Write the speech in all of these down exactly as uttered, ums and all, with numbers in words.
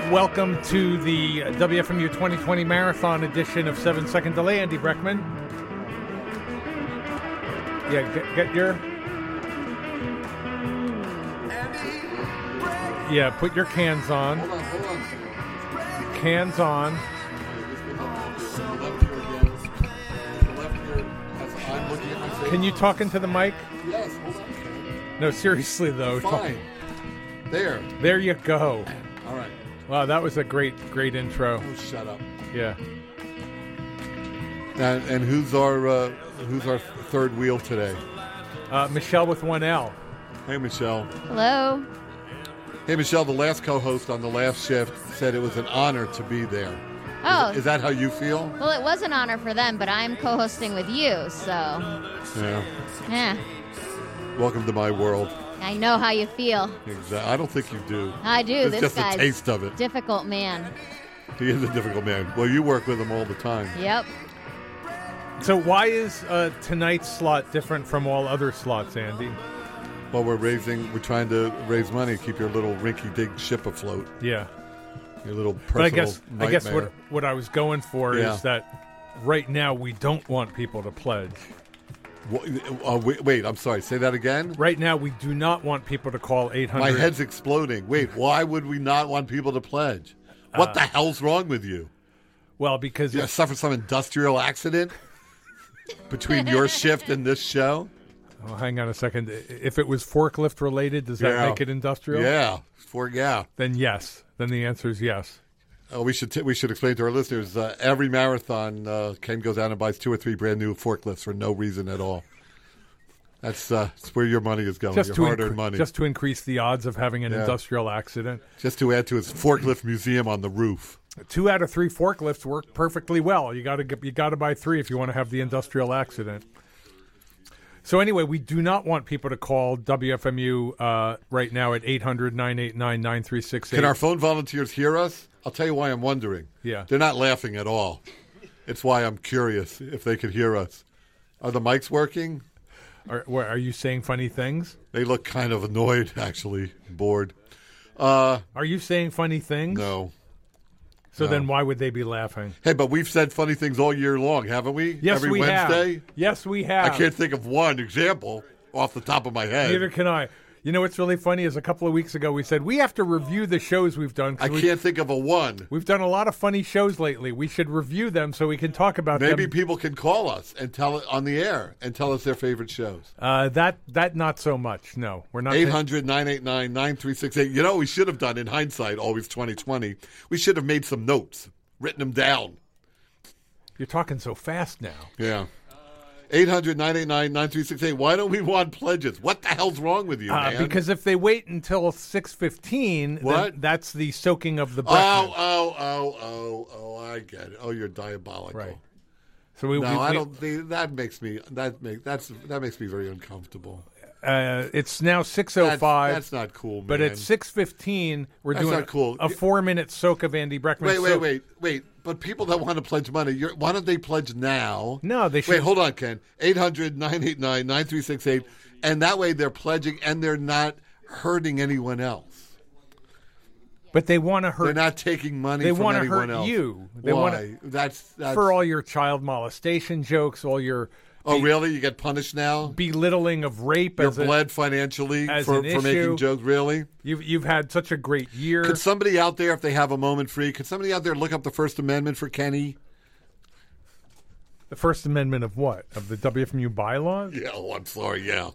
Welcome to the W F M U twenty twenty Marathon edition of seven second Delay. Andy Breckman. Yeah, get, get your... Yeah, put your cans on. Hold on, hold on. Cans on. Can you talk into the mic? Yes, hold on. No, seriously, though. Fine. There. There you go. All right. Wow, that was a great, great intro. Oh, shut up. Yeah. And, and who's our uh, who's our third wheel today? Uh, Michelle with one L. Hey, Michelle. Hello. Hey, Michelle, the last co-host on the last shift said it was an honor to be there. Oh. Is, is that how you feel? Well, it was an honor for them, but I'm co-hosting with you, so. Yeah. Yeah. Welcome to my world. I know how you feel. Exactly. I don't think you do. I do. It's this just guy's a taste of it. difficult man. He is a difficult man. Well, you work with him all the time. Yep. So why is uh, tonight's slot different from all other slots, Andy? Well, we're raising, we're trying to raise money, keep your little rinky-dink ship afloat. Yeah. Your little personal But I guess nightmare. I guess what what I was going for Yeah. is that right now we don't want people to pledge. What, uh, wait, wait, I'm sorry. Say that again? Right now we do not want people to call eight hundred. My head's exploding. Wait, why would we not want people to pledge? What Uh, the hell's wrong with you? Well, because You if- suffered some industrial accident between your shift and this show? oh, hang on a second. If it was forklift related, does that Yeah. make it industrial? Yeah. For, yeah. Then yes. Then the answer is yes. Oh, we should t- we should explain to our listeners. Uh, every marathon, uh, Ken goes out and buys two or three brand new forklifts for no reason at all. That's, uh, that's where your money is going. Just your to hard-earned incre- money. just to increase the odds of having an Yeah. industrial accident. Just to add to his forklift museum on the roof. Two out of three forklifts work perfectly well. You got to you got to buy three if you want to have the industrial accident. So anyway, we do not want people to call W F M U uh, right now at eight hundred, nine eight nine, nine three six eight. Can our phone volunteers hear us? I'll tell you why I'm wondering. Yeah. They're not laughing at all. It's why I'm curious if they could hear us. Are the mics working? Are, what, are you saying funny things? They look kind of annoyed, actually, bored. Uh, Are you saying funny things? no. So no. then why would they be laughing? Hey, but we've said funny things all year long, haven't we? Yes, Every we Wednesday? have. Yes, we have. I can't think of one example off the top of my head. Neither can I. You know what's really funny is a couple of weeks ago we said we have to review the shows we've done. 'cause I we- can't think of a one. We've done a lot of funny shows lately. We should review them so we can talk about Maybe them. people can call us and tell it on the air and tell us their favorite shows. Uh, that that not so much. No, we're not. eight hundred, nine eight nine, nine three six eight. You know what we should have done in hindsight, always twenty twenty? We should have made some notes, written them down. You're talking so fast now. Yeah. eight hundred, nine eight nine, nine three six eight. Why don't we want pledges? What the hell's wrong with you, Uh, man? because if they wait until six fifteen, What? that's the soaking of the Oh, breakfast. oh, oh, oh, oh, I get it. Oh, you're diabolical. Right. So we, No, we, I we- don't think that makes me that make that's that makes me very uncomfortable. Uh, it's now six oh That's, five. that's not cool, man. But at six fifteen, we're That's doing not cool. a four-minute soak of Andy Breckman. Wait, wait, soak. wait, wait. But people that want to pledge money, you're, why don't they pledge now? No, they should. Wait, hold on, Ken. eight hundred, nine eight nine, nine three six eight. And that way they're pledging and they're not hurting anyone else. But they want to hurt. They're not taking money They from wanna anyone hurt else. you. They Why? wanna- that's, that's for all your child molestation jokes, all your Oh, be- really? You get punished now? belittling of rape. You're as a- bled financially as for, an for issue. making jokes? Really? You've you've had such a great year. Could somebody out there, if they have a moment free, could somebody out there look up the First Amendment for Kenny? The First Amendment of what? Of the W F M U bylaws? Yeah, oh, I'm sorry, yeah.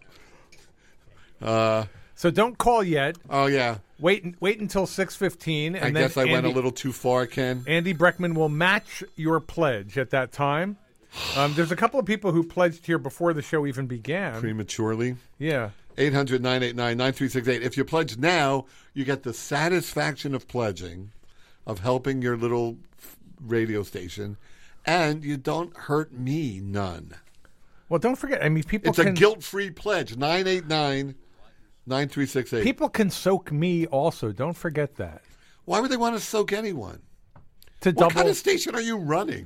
Uh, So don't call yet. oh, yeah. Wait wait until six fifteen. And I then guess I Andy, went a little too far, Ken. Andy Breckman will match your pledge at that time. Um, there's a couple of people who pledged here before the show even began. Prematurely. Yeah. eight hundred, nine eight nine, nine three six eight. If you pledge now, you get the satisfaction of pledging, of helping your little radio station, and you don't hurt me none. Well, don't forget. I mean, people It's can a guilt-free pledge. nine eight nine, nine three six eight. people can soak me also. Don't forget that. Why would they want to soak anyone? To What double. kind of station are you running?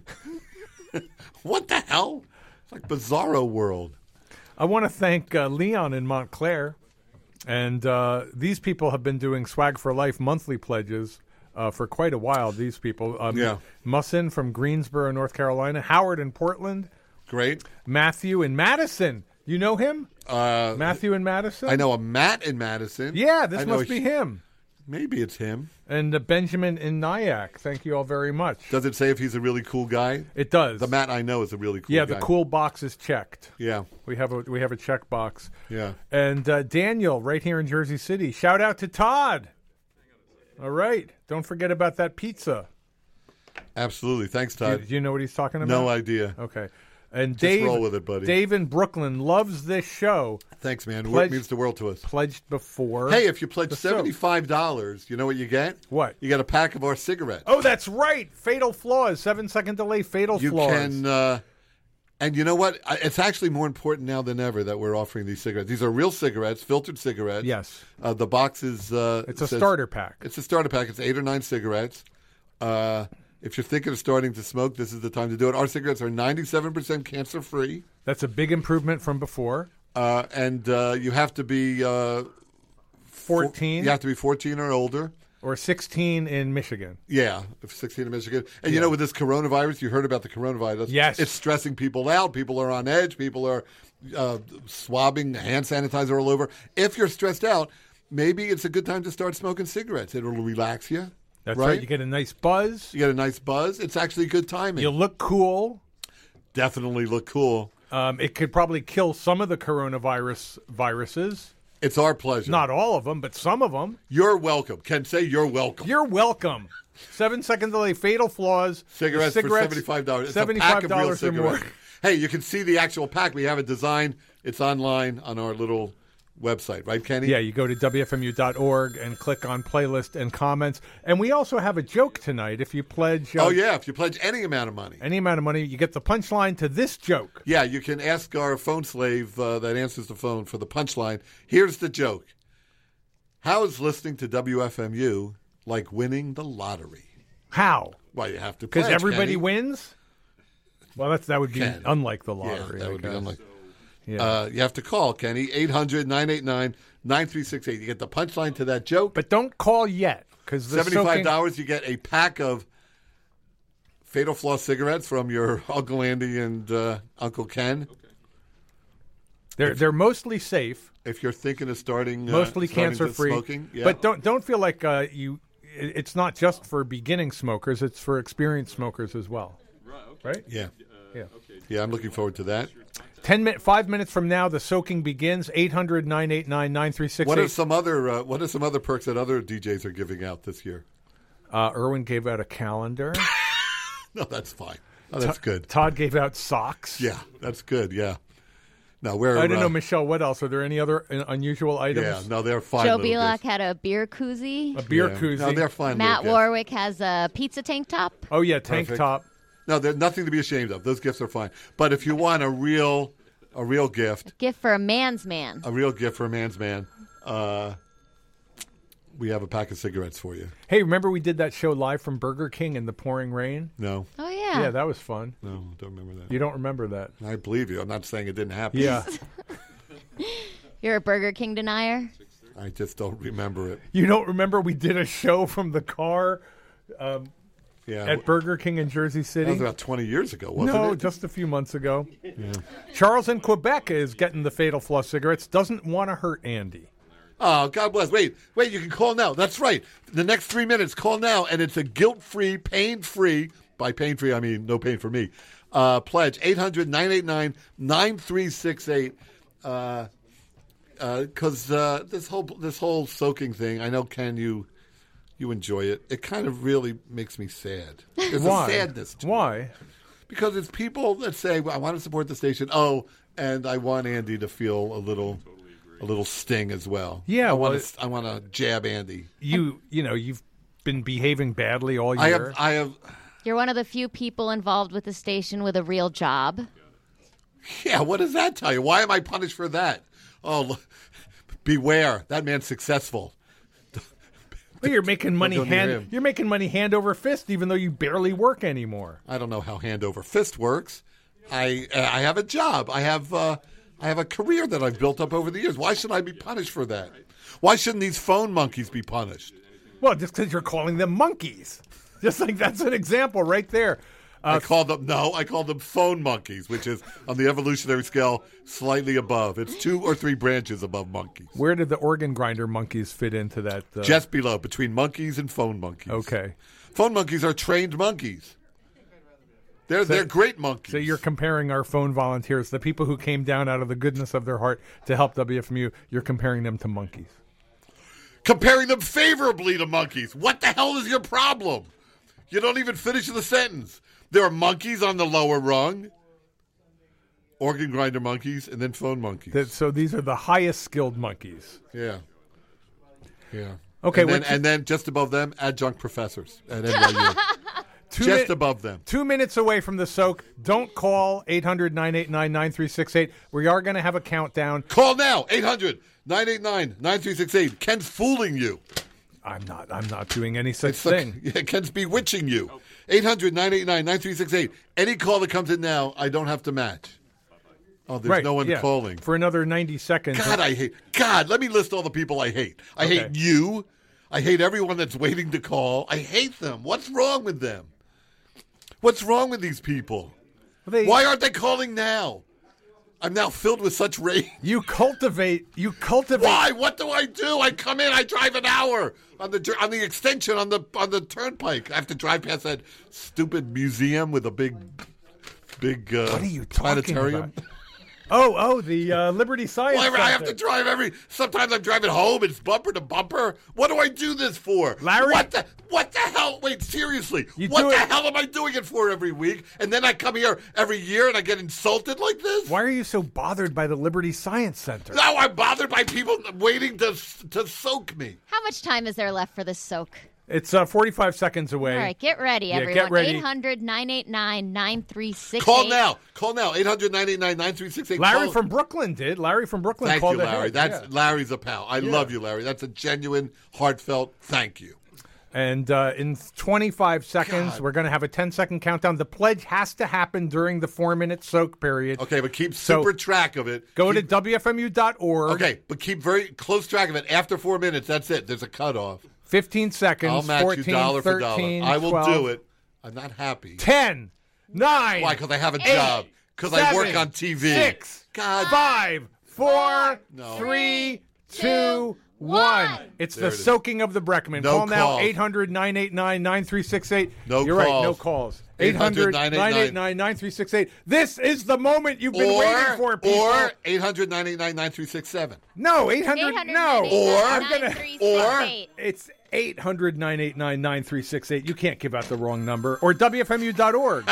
What the hell? It's like Bizarro World. I want to thank uh, Leon in Montclair, and uh, these people have been doing Swag for Life monthly pledges uh, for quite a while. These people, um, Yeah. Mussin from Greensboro, North Carolina, Howard in Portland, Great. Matthew in Madison. You know him, Uh, Matthew in Madison? I know a Matt in Madison. Yeah, this I know must be he- him. Maybe it's him. And uh, Benjamin in Nyack. Thank you all very much. Does it say if he's a really cool guy? It does. The Matt I know is a really cool yeah, guy. the cool box is checked. Yeah, We have a we have a check box. yeah. And uh, Daniel, right here in Jersey City. Shout out to Todd. All right. Don't forget about that pizza. Absolutely. Thanks, Do you, Todd. do you know what he's talking about? No idea. Okay. And Dave, roll with it, buddy. Dave in Brooklyn loves this show. Thanks, man. Pledge- It means the world to us. Pledged before. Hey, if you pledge the show. seventy-five dollars, you know what you get? What? You get a pack of our cigarettes. Oh, that's right. Fatal Flaws. Seven second delay. Fatal you Flaws. can, uh, and you know what? I- It's actually more important now than ever that we're offering these cigarettes. These are real cigarettes, filtered cigarettes. Yes. Uh, the box is. Uh, It's a says- starter pack. It's a starter pack. It's eight or nine cigarettes. Uh, if you're thinking of starting to smoke, this is the time to do it. Our cigarettes are ninety-seven percent cancer free. That's a big improvement from before. Uh, and uh, you have to be uh, fourteen You have to be fourteen or older. or sixteen in Michigan. Yeah, if sixteen in Michigan. And you know, with this coronavirus, you heard about the coronavirus. Yes. It's stressing people out. People are on edge. People are uh, swabbing hand sanitizer all over. If you're stressed out, maybe it's a good time to start smoking cigarettes. It'll relax you. That's right. You get a nice buzz. You get a nice buzz. It's actually good timing. You look cool. Definitely look cool. Um, it could probably kill some of the coronavirus viruses. It's our pleasure. Not all of them, but some of them. You're welcome. Ken, say you're welcome. You're welcome. Seven second delay, fatal flaws. Cigarettes, cigarettes for seventy-five dollars. It's seventy-five a pack of real dollars or more. cigarettes. Hey, you can see the actual pack. We have it designed. It's online on our little website, right, Kenny? Yeah, you go to W F M U dot org and click on playlist and comments. And we also have a joke tonight. If you pledge uh, Oh, yeah. If you pledge any amount of money. any amount of money, you get the punchline to this joke. Yeah, you can ask our phone slave uh, that answers the phone for the punchline. Here's the joke. How is listening to W F M U like winning the lottery? How? Well, you have to Because pledge, everybody Kenny. wins? Well, that's that would be Ken. unlike the Yeah, lottery. that I would be guess. unlike. Yeah. Uh, you have to call, Kenny, eight hundred, nine eight nine, nine three six eight. You get the punchline to that joke. But don't call yet, because the seventy-five soaking, dollars, you get a pack of Fatal Flaw cigarettes from your Uncle Andy and uh, Uncle Ken. they're they're mostly safe, If you're thinking of starting, uh, mostly starting cancer to free. smoking, yeah. But don't don't feel like uh, you. it- It's not just for beginning smokers; it's for experienced smokers as well. Right? yeah, Yeah. yeah, I'm looking forward to that. Ten minutes, five minutes from now, the soaking begins. Eight hundred nine eight nine nine three six What are eight. some other uh, What are some other perks that other D Js are giving out this year? Uh, Irwin gave out a calendar. No, that's fine. Oh, that's good. Todd gave out socks. Yeah, that's good. Yeah. No, we're. I don't uh, know, Michelle. What else? Are there any other uh, unusual items? Yeah, no, they're fine. Joe little Belak gifts. had a beer koozie. A beer Yeah. koozie. No, they're fine. Matt little gifts. Warwick has a pizza tank top. Oh yeah, tank Perfect. top. No, there's nothing to be ashamed of. Those gifts are fine. But if you want a real, a real gift, Gift for a man's man. a real gift for a man's man, uh, we have a pack of cigarettes for you. Hey, remember we did that show live from Burger King in the pouring rain? No, Oh yeah. Yeah, that was fun. no, don't remember that. You don't remember that? I believe you. I'm not saying it didn't happen. Yeah. You're a Burger King denier. I just don't remember it. You don't remember we did a show from the car um, Yeah, at Burger King in Jersey that City? was about twenty years ago, wasn't No, it? just a few months ago. Charles in Quebec is getting the Fatal Flaw cigarettes. Doesn't want to hurt Andy. Oh, God bless. Wait, wait, you can call now. That's right. The next three minutes, call now, and it's a guilt-free, pain-free, by pain-free, I mean no pain for me, uh, pledge, eight hundred, nine eight nine, nine three six eight. Uh, because uh, this whole this whole soaking thing, I know, Ken, you you enjoy it. It kind of really makes me sad. There's Why? a sadness to it. Why? Because it's people that say, well, I want to support the station. Oh, and I want Andy to feel a little a little sting as well. Yeah, I well, want to I want to jab Andy. You you know you've been behaving badly all I year. have I have You're one of the few people involved with the station with a real job. yeah, what does that tell you? Why am I punished for that? Oh, look, beware. That man's successful. Well, you're making money go near hand. him. You're making money hand over fist, even though you barely work anymore. I don't know how hand over fist works. I uh, I have a job. I have uh, I have a career that I've built up over the years. Why should I be punished for that? Why shouldn't these phone monkeys be punished? Well, just because you're calling them monkeys. Just like that's an example right there. Uh, I call them, no, I call them phone monkeys, which is on the evolutionary scale slightly above. It's two or three branches above monkeys. Where did the organ grinder monkeys fit into that? Uh... Just below, between monkeys and phone monkeys. Okay. Phone monkeys are trained monkeys. They're, So- they're great monkeys. So you're comparing our phone volunteers, the people who came down out of the goodness of their heart to help W F M U, you're comparing them to monkeys. Comparing them favorably to monkeys. What the hell is your problem? You don't even finish the sentence. There are monkeys on the lower rung, organ grinder monkeys, and then phone monkeys. That, so these are the highest skilled monkeys. Yeah. Yeah. Okay, And then, what's- and then just above them, adjunct professors at N Y U. Two just mi- above them. Two minutes away from the soak. Don't call eight hundred, nine eight nine, nine three six eight. We are going to have a countdown. Call now, eight hundred, nine eight nine, nine three six eight. Ken's fooling you. I'm not. I'm not doing any such It's like- thing. yeah, Ken's bewitching you. eight hundred, nine eight nine, nine three six eight. Any call that comes in now, I don't have to match. Oh, there's Right, no one yeah. calling. For another ninety seconds. God, I hate. God, let me list all the people I hate. I Okay. hate you. I hate everyone that's waiting to call. I hate them. What's wrong with them? What's wrong with these people? They- Why aren't they calling now? I'm now filled with such rage. You cultivate. You cultivate. Why? What do I do? I come in. I drive an hour on the on the extension on the on the turnpike. I have to drive past that stupid museum with a big, big uh, What are you talking planetarium. about? Oh, oh, the uh, Liberty Science Why, I have Center. to drive every. Sometimes I'm driving home. It's bumper to bumper. What do I do this for, Larry? What the what the hell? Wait, seriously, You what do the it- hell am I doing it for every week? And then I come here every year and I get insulted like this. Why are you so bothered by the Liberty Science Center? Now I'm bothered by people waiting to to soak me. How much time is there left for this soak? It's uh, forty-five seconds away. All right, get ready, Yeah, everyone. get ready. eight hundred, nine eight nine, nine three six eight. Call now. Call now. eight hundred, nine eight nine, nine three six eight. Larry Call- from Brooklyn did. Larry from Brooklyn Thank called you, Larry. ahead. That's Yeah. Larry's a pal. I love you, Larry. That's a genuine, heartfelt thank you. And uh, in twenty-five seconds, God. we're going to have a ten-second countdown. The pledge has to happen during the four-minute soak period. Okay, but keep So, super track of it. Go Keep- to W F M U dot org. Okay, but keep very close track of it. After four minutes, that's it. There's a cutoff. fifteen seconds. I'll match fourteen, you dollar for dollar. thirteen, I will twelve, do it. I'm not happy. ten, nine, Why? Because I have a eight, job. Because I work seven, on T V. Six, God. five, four, No. three, two, one. one. It's There the it is. soaking of the Breckman. No Call now calls. eight hundred, nine eight nine, nine three six eight. No You're right, calls. no calls. eight eight hundred, hundred, nine eight nine, nine three six eight. This is the moment you've been Or, waiting for, people. or eight hundred, nine eight nine, nine three six seven. no, eight hundred, no. Or- I'm gonna, or- it's eight hundred, nine eight nine, nine three six eight. You can't give out the wrong number. Or W F M U dot org.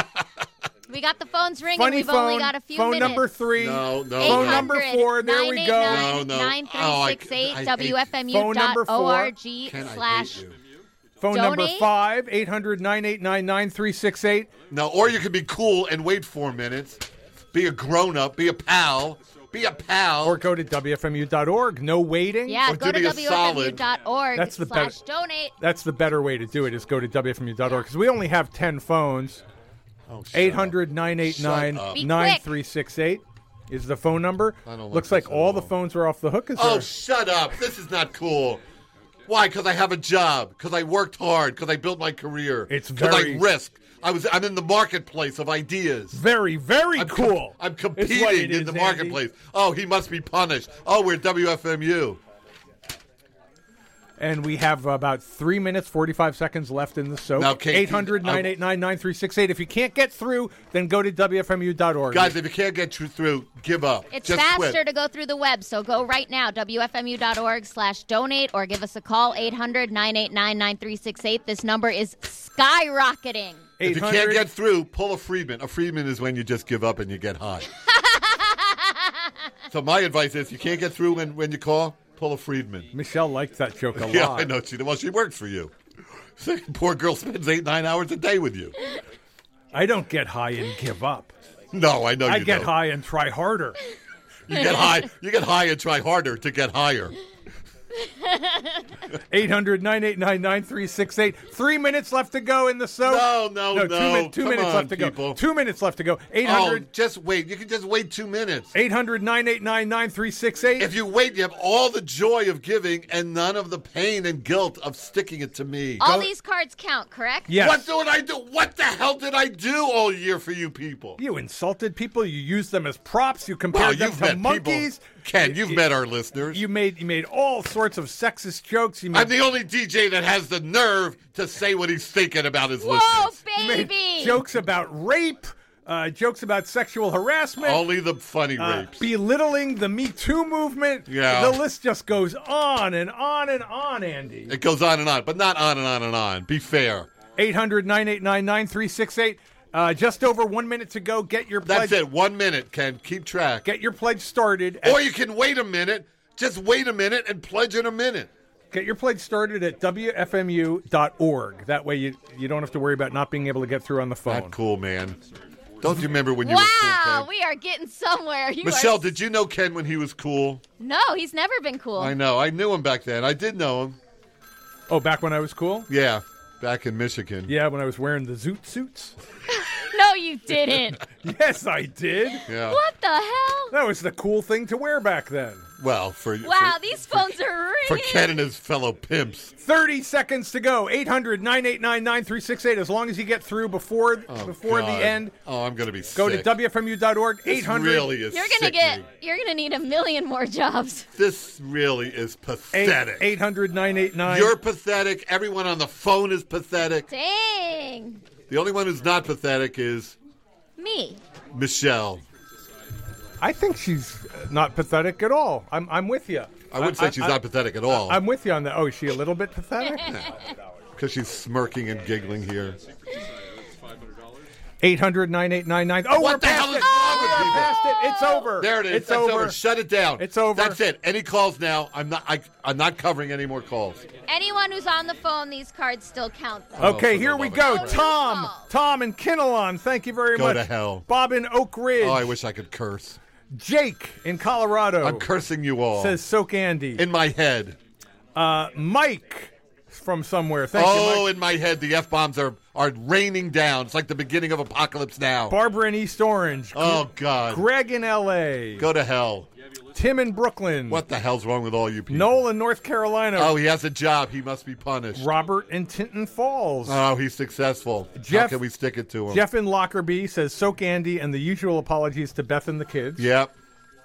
We got the phones ringing. Funny We've phone. only got a few phone minutes. number three. No, no, Phone no. number four. There we go. No, no. nine three six eight, Oh, I- I hate- W F M U Phone number dot four. org Ken, I hate slash you. Phone number Donate. five, eight hundred, nine eight nine, nine three six eight. No, or you can be cool and wait four minutes. Be a grown up. Be a pal. Be a pal. Or go to W F M U dot org. No waiting. Yeah, Or go do to me a W F M U solid. dot org That's the slash better- donate. That's the better way to do it, is go to W F M U dot org. Because we only have ten phones. Oh, shut eight hundred, nine eight nine, Shut up. nine three six eight is the phone number. I don't like Looks like this at all the all. phones are off the hook. Is Oh, there? shut up. This is not cool. Why? Because I have a job. Because I worked hard. Because I built my career. It's Because very- I risk. I was. I'm in the marketplace of ideas. Very, very I'm com- cool. I'm It's what competing it in is, the Andy. marketplace. Oh, he must be punished. Oh, we're W F M U. And we have about three minutes, forty-five seconds left in the soap. Now, Kate, eight hundred, nine eight nine, nine three six eight. If you can't get through, then go to W F M U dot org. Guys, if you can't get tr- through, give up. It's Just faster quit. to go through the web, so go right now, W F M U dot org slash donate, or give us a call, eight hundred, nine eight nine, nine three six eight. This number is skyrocketing. If you can't get through, pull a Friedman. A Friedman is when you just give up and you get high. So my advice is, you can't get through when, when you call, pull a Friedman. Michelle liked that joke a Yeah, lot. I know. She, well, she works for you. Poor girl spends eight, nine hours a day with you. I don't get high and give up. No, I know I you get don't. high and try harder. You get high. You get high and try harder to get higher. eight hundred, nine eight nine, nine three six eight. Three minutes left to go in the soap. No, no, no. Two, min- two Come minutes on, left to people. go. Two minutes left to go. Oh, eight hundred, just wait. You can just wait two minutes. eight hundred, nine eight nine, nine three six eight. If you wait, you have all the joy of giving and none of the pain and guilt of sticking it to me. All these cards count, correct? Yes. What did I do? What the hell did I do all year for you people? You insulted people. You used them as props. You compared Well, them you've to met monkeys. people. Ken, you've You- met our listeners. You made you made all sorts of sexist jokes. You made, I'm the only D J that has the nerve to say what he's thinking about his Whoa, listeners. you made baby! jokes about rape, uh, jokes about sexual harassment, Only the funny uh, rapes. belittling the Me Too movement. Yeah. The list just goes on and on and on, Andy. It goes on and on, but not on and on and on. Be fair. eight hundred, nine eight nine, nine three six eight. Uh, just over one minute to go. Get your pledge. That's it. One minute, Ken. Keep track. Get your pledge started. At, Or you can wait a minute. Just wait a minute and pledge in a minute. get your pledge started at W F M U dot org. That way you, you don't have to worry about not being able to get through on the phone. Not cool, man. Don't you remember when you were cool, Wow, Ken? we are getting somewhere. You Michelle, are... did you know Ken when he was cool? No, he's never been cool. I know. I knew him back then. I did know him. Oh, back when I was cool? Yeah, back in Michigan. Yeah, when I was wearing the zoot suits. No, you didn't. Yes, I did. Yeah. What the hell? That was the cool thing to wear back then. Well, for Wow, for, these phones are for ringing. Ken and his fellow pimps. thirty seconds to go. eight hundred, nine eight nine, nine three six eight. As long as you get through before Oh, before God. the end, Oh, I'm going to be go sick. to W F M U dot org. This eight hundred. really is You're gonna get. sickening. You're gonna need a million more jobs. This really is pathetic. eight hundred, nine eight nine. You're pathetic. Everyone on the phone is pathetic. Dang. The only one who's not pathetic is Me. Michelle. I think she's not pathetic at all. I'm I'm with you. I wouldn't say she's not pathetic at all I'm with you on that. Oh, is she a little bit pathetic? because she's smirking and giggling here. eight hundred, nine eight nine nine. Oh, What we're the past hell is it. wrong with We're people? past it. It's over. There it is. It's That's over. over. Shut it down. It's over. That's it. Any calls now? I'm not. I, I'm not covering any more calls. Anyone who's on the phone, these cards still count. Though. Okay, Oh, for here the we love go. of Christ. Tom, Tom and Kinnelon, thank you very Go much. to hell. Bob in Oak Ridge. Oh, I wish I could curse. Jake in Colorado. I'm cursing you all. Says Soak Andy. in my head. Uh, Mike from somewhere. Thank oh, you, Mike. in my head, the F bombs are are raining down. It's like the beginning of Apocalypse Now. Barbara in East Orange. oh God. Greg in L A. Go to hell. Tim in Brooklyn. What the hell's wrong with all you people? Noel in North Carolina. Oh, he has a job. He must be punished. Robert in Tinton Falls. Oh, he's successful. How Jeff- can we stick it to him? Jeff in Lockerbie says Soak Andy and the usual apologies to Beth and the kids. Yep.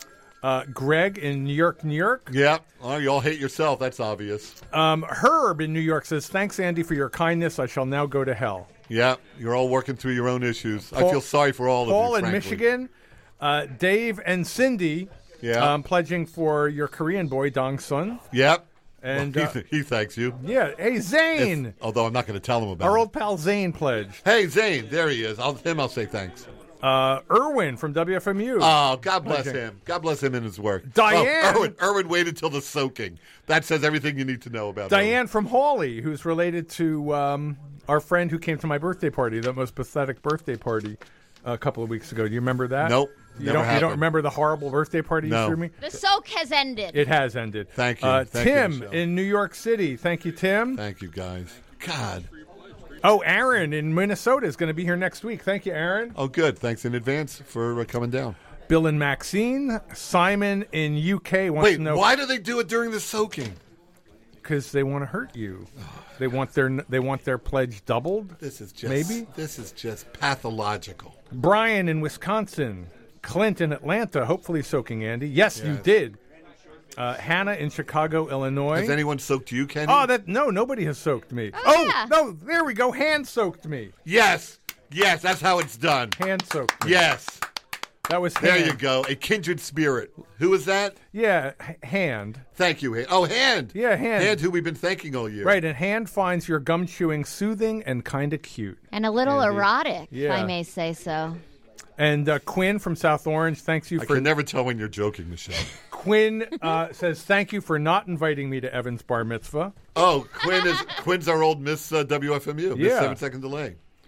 Uh, Greg in New York, New York. Yep. Oh, you all hate yourself. That's obvious. Um, Herb in New York says, thanks, Andy, for your kindness. I shall now go to hell. Yep. You're all working through your own issues. I Paul- feel sorry for all Paul of you, in frankly. Michigan. Uh, Dave and Cindy Yeah. um, pledging for your Korean boy, Dong Sun. Yep. And, Well, uh, he, he thanks you. Yeah. Hey, Zane. If- although I'm not going to tell him about Our it. old pal Zane pledged. Hey, Zane. There he is. I'll, him I'll say thanks. Uh, Irwin from W F M U. Oh, God bless Okay. him. God bless him in his work. Diane- Oh, Irwin, Irwin waited till the soaking. That says everything you need to know about Diane Irwin. from Hawley, who's related to um, our friend who came to my birthday party, the most pathetic birthday party a couple of weeks ago. Do you remember that? Nope. You Never don't. You happened. don't remember the horrible birthday party No. you threw me? The soak has ended. It has ended. Thank you. Uh, Thank you, Tim Michelle. in New York City. Thank you, Tim. Thank you, guys. God. Oh, Aaron in Minnesota is going to be here next week. Thank you, Aaron. Oh, good. Thanks in advance for uh, coming down. Bill and Maxine. Simon in U K wants Wait, to know why do they do it during the soaking? because they want to hurt you. They want their they want their pledge doubled. This is just Maybe? This is just pathological. Brian in Wisconsin. Clint in Atlanta. Hopefully soaking Andy. Yes, you Yes. did. Uh, Hannah in Chicago, Illinois. Has anyone soaked you, Kenny? Oh, that no, nobody has soaked me. Oh, yeah. no, there we go. Hand soaked me. Yes. Yes, that's how it's done. Hand soaked me. Yes. That was There hand. you go. A kindred spirit. Who is that? Yeah, h- hand. Thank you. Han- Oh, Hand. Yeah, Hand. Hand, who we've been thanking all year. Right, and hand finds your gum chewing soothing and kind of cute. And a little Andy. erotic, if Yeah. I may say so. And uh, Quinn from South Orange, thanks you I for. can never tell when you're joking, Michelle. Quinn uh, says thank you for not inviting me to Evan's bar mitzvah. Oh, Quinn is Quinn's our old Miss uh, W F M U. Miss Yeah. Seven Second Delay.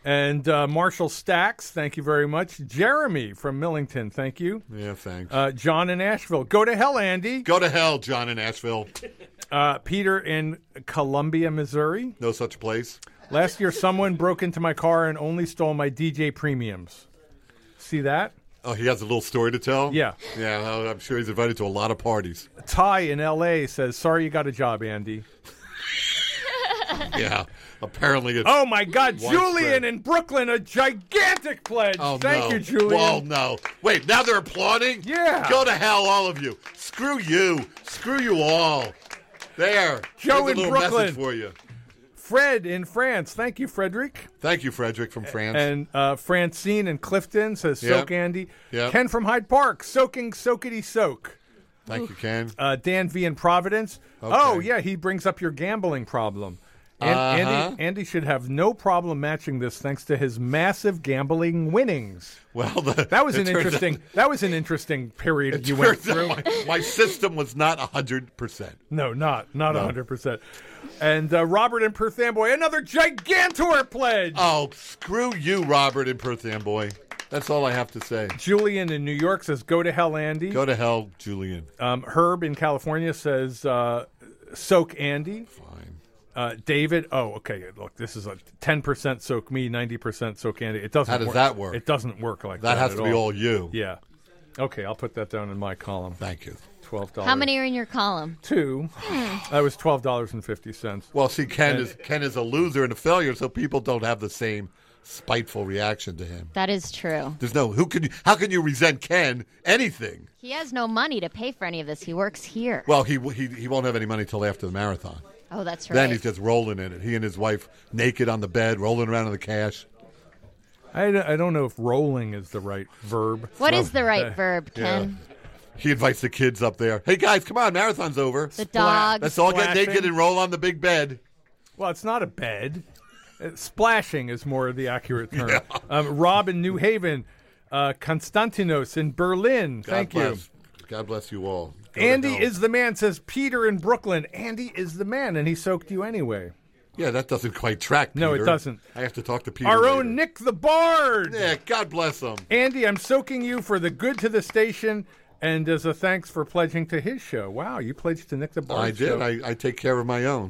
And uh, Marshall Stacks, thank you very much. Jeremy from Millington, thank you. Yeah, thanks. Uh, John in Asheville. Go to hell, Andy. Go to hell, John in Asheville. Uh, Peter in Columbia, Missouri. No such place. Last year, someone broke into my car and only stole my D J premiums. See that? Oh, he has a little story to tell? Yeah. Yeah, well, I'm sure he's invited to a lot of parties. Ty in L A says, sorry you got a job, Andy. Yeah, apparently it's... Oh, my God. widespread. Julian in Brooklyn, a gigantic pledge. Oh, Thank no. you, Julian. Whoa, no. Wait, now they're applauding? Yeah. Go to hell, all of you. Screw you. Screw you all. There. Joe Here's in a little Brooklyn. message for you. Fred in France. Thank you, Frederick. Thank you, Frederick from France. And uh, Francine in Clifton says, Yep. soak, Andy. Yep. Ken from Hyde Park, soaking, soakity soak. Thank you, Ken. Uh, Dan V in Providence. Okay. Oh, yeah, he brings up your gambling problem. An- Uh-huh. Andy, Andy should have no problem matching this thanks to his massive gambling winnings. Well, the, That was it an turns interesting. out- That was an interesting period it you went turns out through. My, my system was not one hundred percent. No, not not a hundred percent. And uh, Robert in Perth Amboy, another gigantor pledge. Oh, screw you, Robert in Perth Amboy. That's all I have to say. Julian in New York says, "Go to hell, Andy." Go to hell, Julian. Um, Herb in California says, uh, "Soak Andy." Fine. Uh, David, oh, okay. Look, this is a ten percent soak me, ninety percent soak Andy. It doesn't. How does work. that work? It doesn't work like that. That has at to be all. all you. Yeah. Okay, I'll put that down in my column. Thank you. Twelve dollars. How many are in your column? Two. That was twelve dollars and fifty cents. Well, see, Ken is Ken is a loser and a failure, so people don't have the same spiteful reaction to him. That is true. There's no who can you, how can you resent Ken anything? He has no money to pay for any of this. He works here. Well, he he he won't have any money till after the marathon. Oh, that's right. Then he's just rolling in it. He and his wife naked on the bed, rolling around in the cash. I, d- I don't know if rolling is the right verb. What is the right uh, verb, Ken? He invites the kids up there. Hey guys, come on, marathon's over. The dogs. Let's all get Splashing. naked and roll on the big bed. Well, it's not a bed. Uh, splashing is more the accurate term. Um, Rob in New Haven. Uh, Konstantinos in Berlin. God Thank you. bless. God bless you all. Go to Andy hell. is the man, says Peter in Brooklyn. Andy is the man, and he soaked you anyway. Yeah, that doesn't quite track, No, it Peter. doesn't. I have to talk to Peter Our later. own Nick the Bard. Yeah, God bless him. Andy, I'm soaking you for the good to the station and as a thanks for pledging to his show. Wow, you pledged to Nick the Bard. I did. show. I, I take care of my own.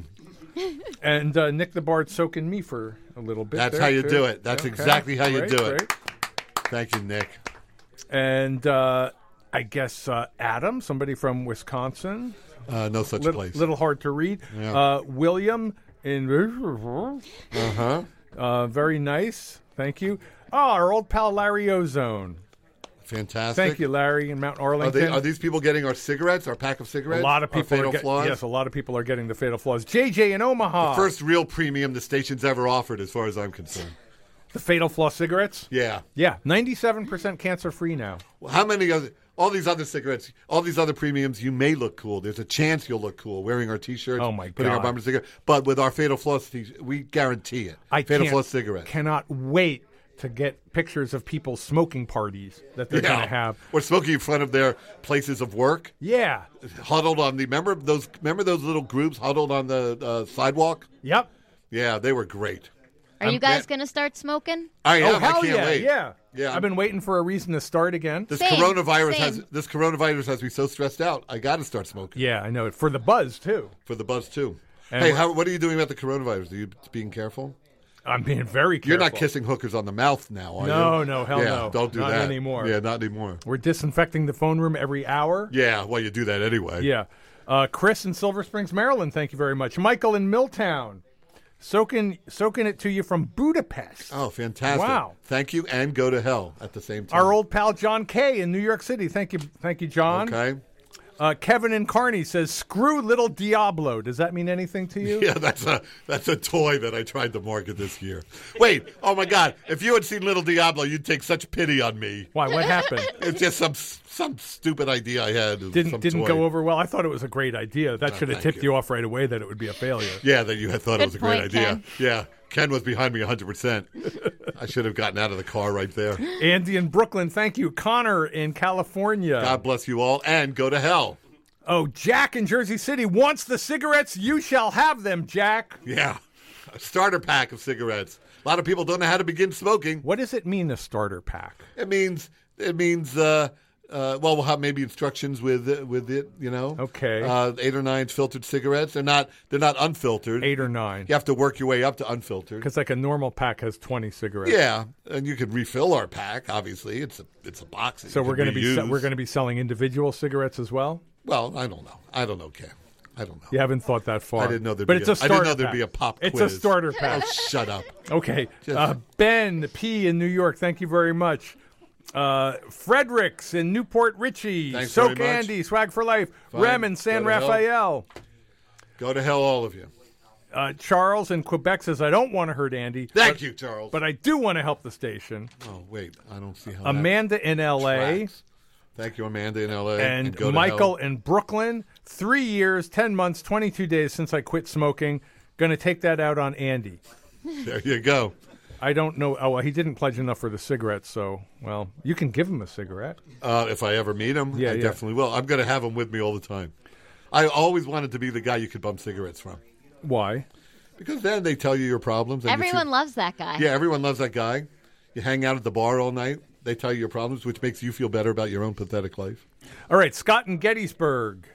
And uh, Nick the Bard soaking me for a little bit. That's there, how you too. do it. That's Okay. exactly how you Great, do it. great. Thank you, Nick. And uh, I guess uh, Adam, somebody from Wisconsin, Uh, no such little, place. little hard to read. Yeah. Uh, William in Uh-huh. uh, very nice. Thank you. Oh, our old pal Larry Ozone. Fantastic. Thank you, Larry, in Mount Are, Arlington. they, are these people getting our cigarettes, our pack of a cigarettes? lot of Our people fatal are get- flaws? yes, a lot of people are getting the fatal flaws. J J in Omaha. First real premium the station's ever offered, as far as I'm concerned. The fatal flaw cigarettes. Yeah. Yeah, ninety-seven percent cancer free now. Well, how many other? All these other cigarettes, all these other premiums, you may look cool. There's a chance you'll look cool wearing our T-shirts. Oh, my putting our God. bumper sticker. But with our Fatal Floss, t- we guarantee it. I Fatal can't- Floss cigarettes. Cannot wait to get pictures of people smoking parties that they're going to have. Or smoking in front of their places of work, Yeah. huddled on the. Remember those? Remember those little groups huddled on the uh, sidewalk? Yep. Yeah, they were great. Are you I'm- guys going to start smoking? I am. Oh, hell I can't yeah. wait. Yeah. Yeah. I've been waiting for a reason to start again. This Same, coronavirus same. has this coronavirus has me so stressed out. I got to start smoking Yeah, I know it. For the buzz, too. for the buzz too. And hey, we're- how, what are you doing about the coronavirus? Are you being careful? I'm being very careful. You're not kissing hookers on the mouth now, are No, you? no, hell yeah, no. Don't do Not that anymore. Yeah, not anymore. We're disinfecting the phone room every hour. Yeah, well, you do that anyway. Yeah. Uh, Chris in Silver Springs, Maryland, thank you very much. Michael in Milltown, soaking, soaking it to you from Budapest. Oh, fantastic! Wow. Thank you, and go to hell at the same time. Our old pal John K. in New York City. Thank you, thank you, John. Okay. Uh, Kevin in Kearney says, "Screw little Diablo." Does that mean anything to you? Yeah, that's a that's a toy that I tried to market this year. Wait, oh my God! If you had seen Little Diablo, you'd take such pity on me. Why? What happened? It's just some some stupid idea I had. of Didn't some didn't toy. go over well. I thought it was a great idea. That should have thank tipped you. you off right away that it would be a failure. Yeah, that you had thought Good it was a great point, idea. Ken. Yeah, Ken was behind me one hundred percent. I should have gotten out of the car right there. Andy in Brooklyn, thank you. Connor in California. God bless you all, and go to hell. Oh, Jack in Jersey City wants the cigarettes. You shall have them, Jack. Yeah, a starter pack of cigarettes. A lot of people don't know how to begin smoking. What does it mean, a starter pack? It means it means uh, uh, well, we'll have maybe instructions with it, with it. You know, Okay. Uh, eight or nine filtered cigarettes. They're not they're not unfiltered. Eight or nine? You have to work your way up to unfiltered. Because like a normal pack has twenty cigarettes. Yeah, and you could refill our pack. Obviously, it's a it's a box. that So you we're can going to be se- reuse. we're going to be selling individual cigarettes as well. Well, I don't know. I don't know, Ken. I don't know. You haven't thought that far. I didn't know there'd but be it's a- a I starter didn't know there'd pack. be a pop It's quiz. a starter pack. Oh, shut up. Okay. Just- Uh, Ben P. in New York, thank you very much. Uh, Fredericks in Newport Richie. Thanks Soak very much. Andy, Swag for Life. Fine. Rem in San Go to hell. Rafael. Go to hell, all of you. Uh, Charles in Quebec says, I don't want to hurt Andy. Thank but, you, Charles. But I do want to help the station. oh, wait. I don't see how that Amanda in L A. tracks. Thank you, Amanda in L A. And go to Michael hell. in Brooklyn. Three years, ten months, twenty-two days since I quit smoking. Going to take that out on Andy. There you go. I don't know. Oh, well, he didn't pledge enough for the cigarettes, so, well, you can give him a cigarette. Uh, if I ever meet him, Yeah, I yeah. definitely will. I'm going to have him with me all the time. I always wanted to be the guy you could bum cigarettes from. Why? Because then they tell you your problems. And you Everyone feel- loves that guy. Yeah, everyone loves that guy. You hang out at the bar all night. They tell you your problems, which makes you feel better about your own pathetic life. All right, Scott in Gettysburg.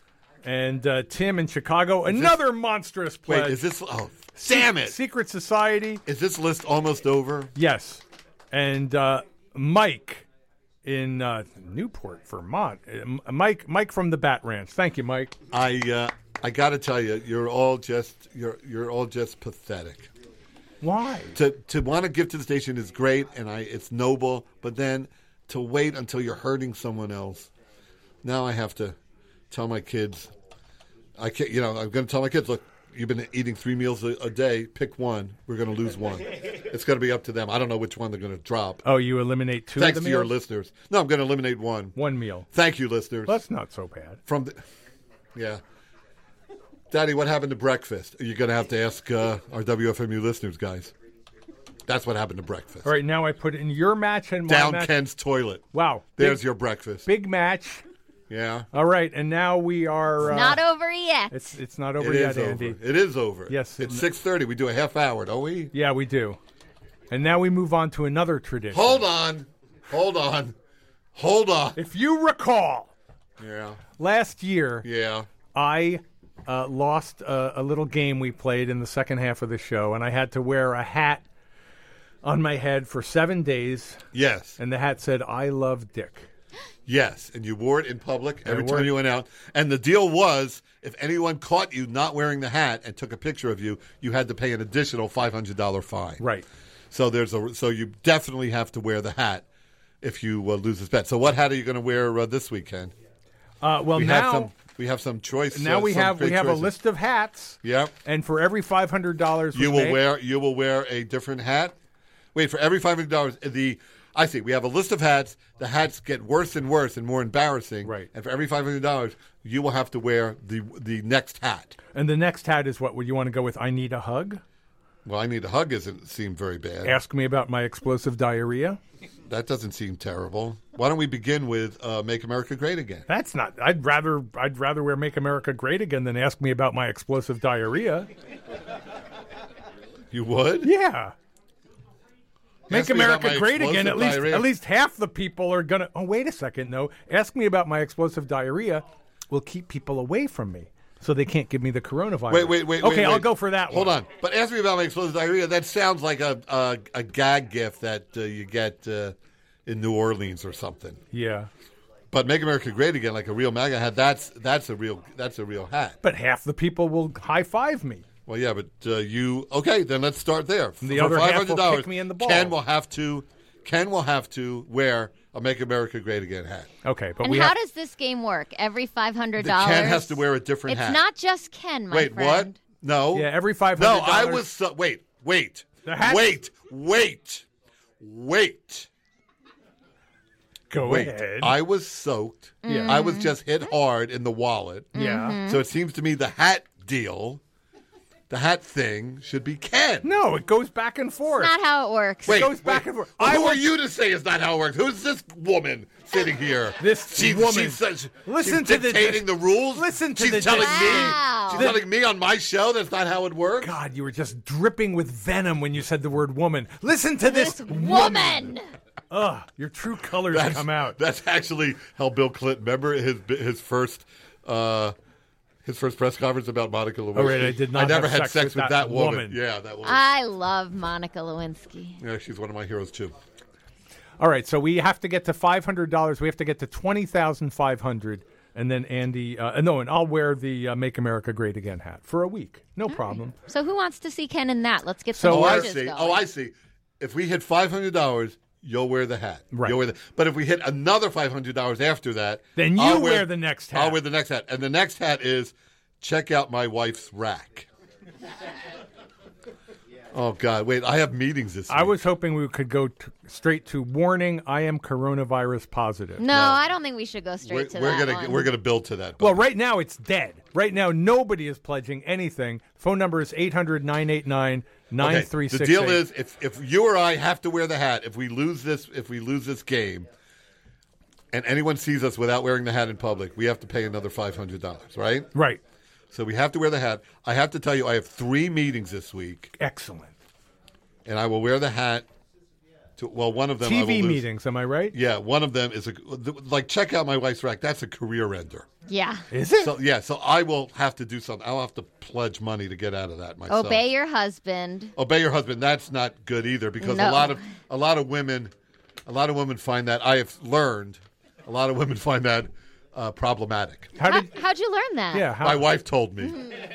And uh, Tim in Chicago. Another monstrous pledge. Wait, is this... Oh, damn it. Secret Society. Is this list almost over? Yes. And uh, Mike in uh, Newport, Vermont. Uh, Mike Mike from the Bat Ranch. Thank you, Mike. I uh, I got to tell you, you're all just you're you're all just pathetic. Why? To to want to give to the station is great, and I it's noble. But then to wait until you're hurting someone else. Now I have to tell my kids. I can't. You know, I'm going to tell my kids, look. You've been eating three meals a, a day. Pick one. We're going to lose one. It's going to be up to them. I don't know which one they're going to drop. Oh, you eliminate two Thanks of the to your meals? listeners. No, I'm going to eliminate one. One meal. Thank you, listeners. Well, that's not so bad. From the, yeah, Daddy, what happened to breakfast? You're going to have to ask uh, our W F M U listeners, guys. That's what happened to breakfast. All right, now I put in your match and my Down match. Ken's toilet. Wow. There's big, your breakfast. big match. Yeah. All right, and now we are. Uh, Not over yet. It's it's not over It yet, is over. Andy. It is over. Yes, It's it- six thirty. We do a half hour, don't we? Yeah, we do. And now we move on to another tradition. Hold on. Hold on. Hold on. If you recall, Yeah. last year Yeah. I uh, lost a, a little game we played in the second half of the show, and I had to wear a hat on my head for seven days, Yes. and the hat said, I love Dick. Yes, and you wore it in public every wore time it. you went out. And the deal was, if anyone caught you not wearing the hat and took a picture of you, you had to pay an additional five hundred dollars fine. Right. So there's a so you definitely have to wear the hat if you uh, lose this bet. So what hat are you going to wear uh, this weekend? Uh, well, We have now some we have some choice. now uh, we some have we great have a choices. list of hats, Yeah. and for every five hundred dollars You will wear you will wear a different hat. Wait, for every five hundred dollars, the I see. We have a list of hats. The hats get worse and worse and more embarrassing. Right. And for every five hundred dollars, you will have to wear the the next hat. And the next hat is what? Would you want to go with? I need a hug. Well, I need a hug. Doesn't seem very bad. Ask me about my explosive diarrhea. That doesn't seem terrible. Why don't we begin with uh, "Make America Great Again"? That's not. I'd rather. I'd rather wear "Make America Great Again" than ask me about my explosive diarrhea. You would? Yeah. Make Ask me about America my great again. At explosive least, diarrhea. at least half the people are gonna. Oh, wait a second. No, ask me about my explosive diarrhea. Will keep people away from me, so they can't give me the coronavirus. Wait, wait, wait. Okay, wait, I'll wait. go for that. Hold one. on. But ask me about my explosive diarrhea. That sounds like a a, a gag gift that uh, you get uh, in New Orleans or something. Yeah, But "Make America Great Again," like a real MAGA hat. That's that's a real that's a real hat. but half the people will high five me. Well, yeah, but uh, you okay? Then let's start there. The For other half will five hundred dollars, kick me in the balls. Ken will have to Ken will have to wear a "Make America Great Again" hat. Okay, but And we how have. does this game work? Every five hundred The dollars. Ken has to wear a different It's hat. not just Ken, my Wait, friend. what? No. Yeah, every five No, hundred. I was so, wait, wait, The hat- wait, wait, wait, Go wait. ahead. I was soaked. Yeah. I was just hit hard in the wallet. yeah. So it seems to me the hat deal the hat thing should be Ken. No, it goes back and forth. Not how it works. Wait, It goes wait. back and forth. Well, I who want- are you to say it's not how it works? Who's this woman sitting here? This she, woman. She's, such, Listen she's to the- dictating the, rules. listen to she's the- telling Wow. me. She's telling me on my show that's not how it works. God, you were just dripping with venom when you said the word woman. Listen to this, This woman. Ugh, your true colors That's, come out. that's actually how Bill Clinton. Remember his his first. Uh, His first press conference about Monica Lewinsky. Oh, right, I did not I never have had sex sex with with that that, woman. woman. Yeah, that woman. I love Monica Lewinsky. yeah, she's one of my heroes too. All right, so we have to get to five hundred dollars. We have to get to twenty thousand five hundred dollars. And then Andy, uh, no, and I'll wear the uh, Make America Great Again hat for a week. No problem. So who wants to see Ken in that? Let's get So, some Oh, I pledges see. going. Oh, I see. If we hit five hundred dollars, you'll wear the hat. Right. You'll wear the, but if we hit another five hundred dollars after that, Then you I'll wear the next hat. I'll wear the next hat, and the next hat is check out my wife's rack. Oh God! Wait, I have meetings this week. I was hoping we could go t- straight to warning, I am coronavirus positive. No, I don't think we should go straight We're, to we're that gonna one. we're gonna build to that. Well, buddy. right now it's dead. Right now nobody is pledging anything. Phone number is eight hundred nine eight nine nine three six eight. The deal is, if if you or I have to wear the hat, if we lose this, if we lose this game, and anyone sees us without wearing the hat in public, we have to pay another five hundred dollars, right? Right. So we have to wear the hat. I have to tell you, I have three meetings this week, Excellent. and I will wear the hat. To, well, one of them I T will V lose. meetings, am I right? Yeah, one of them is a like check out my wife's rack. That's a career ender. yeah. Is it? So yeah, so I will have to do something. I'll have to pledge money to get out of that myself. Obey your husband. Obey your husband. That's not good either because No. a lot of a lot of women, a lot of women find that. I have learned, a lot of women find that uh, problematic. How How, did? how'd you learn that? Yeah. How, My wife told me.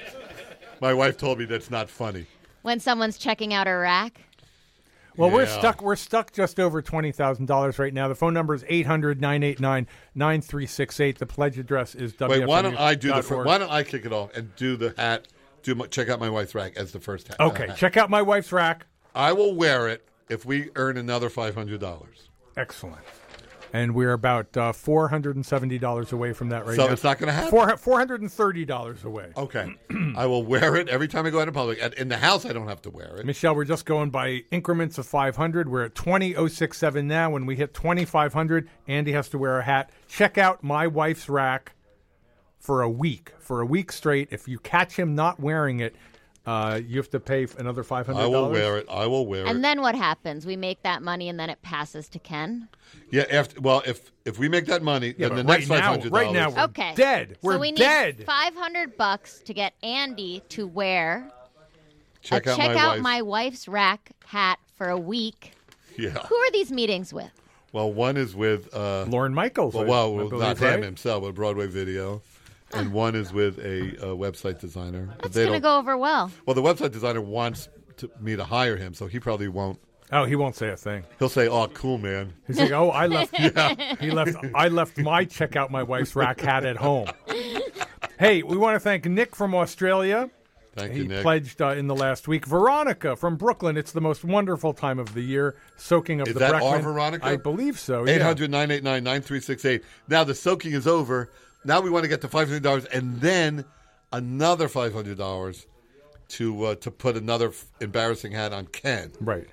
My wife told me that's not funny. When someone's checking out a rack. Well, we're Yeah. stuck. We're stuck just over twenty thousand dollars right now. The phone number is eight hundred nine eight nine nine three six eight. The pledge address is w f m u. Wait, why don't I do the? Fir- org. why don't I kick it off and do the hat? Do my, check out my wife's rack as the first hat. Okay, uh, hat. check out my wife's rack. I will wear it if we earn another five hundred dollars. Excellent. And we're about uh, four hundred and seventy dollars away from that right So now. it's not going to happen. Four four hundred and thirty dollars away. Okay, I will wear it every time I go out in public. And in the house, I don't have to wear it. Michelle, we're just going by increments of five hundred. We're at twenty oh six seven now. When we hit twenty-five hundred, Andy has to wear a hat. Check out my wife's rack for a week. For a week straight. If you catch him not wearing it, uh, you have to pay f- another five hundred dollars. I will wear it. I will wear it. And then what happens? We make that money and then it passes to Ken. Yeah, after well, if if we make that money, Yeah, then the but next right five now, hundred dollars. right now, we're Okay. dead. We're so we need dead. five hundred bucks to get Andy to wear check a out check my out wife. my wife's rack hat for a week. Yeah. Who are these meetings with? Well, one is with uh, Lauren Michaels. well, I- well, I well, believe, not right? him himself, but Broadway Video, and one is with a, a website designer. But That's they going to don't- go over well. Well, the website designer wants to, me to hire him, so he probably won't. Oh, he won't say a thing. He'll say, "Oh, cool, man." He's like, "Oh, I left. He left. I left my check out my wife's rack hat at home." Hey, we want to thank Nick from Australia. Thank He you, Nick. pledged uh, in the last week. Veronica from Brooklyn. It's the most wonderful time of the year. Soaking up Is the that Breckman. our Veronica? I believe so. Eight Yeah. hundred nine eight nine nine three six eight. Now the soaking is over. Now we want to get to five hundred dollars, and then another five hundred dollars to uh, to put another f- embarrassing hat on Ken. Right.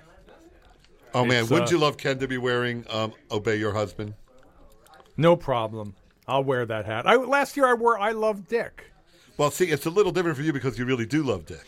Oh man, It's, wouldn't uh, you love Ken to be wearing um, "Obey Your Husband"? No problem. I'll wear that hat. I last year I wore "I Love Dick." Well, see, it's a little different for you because you really do love Dick.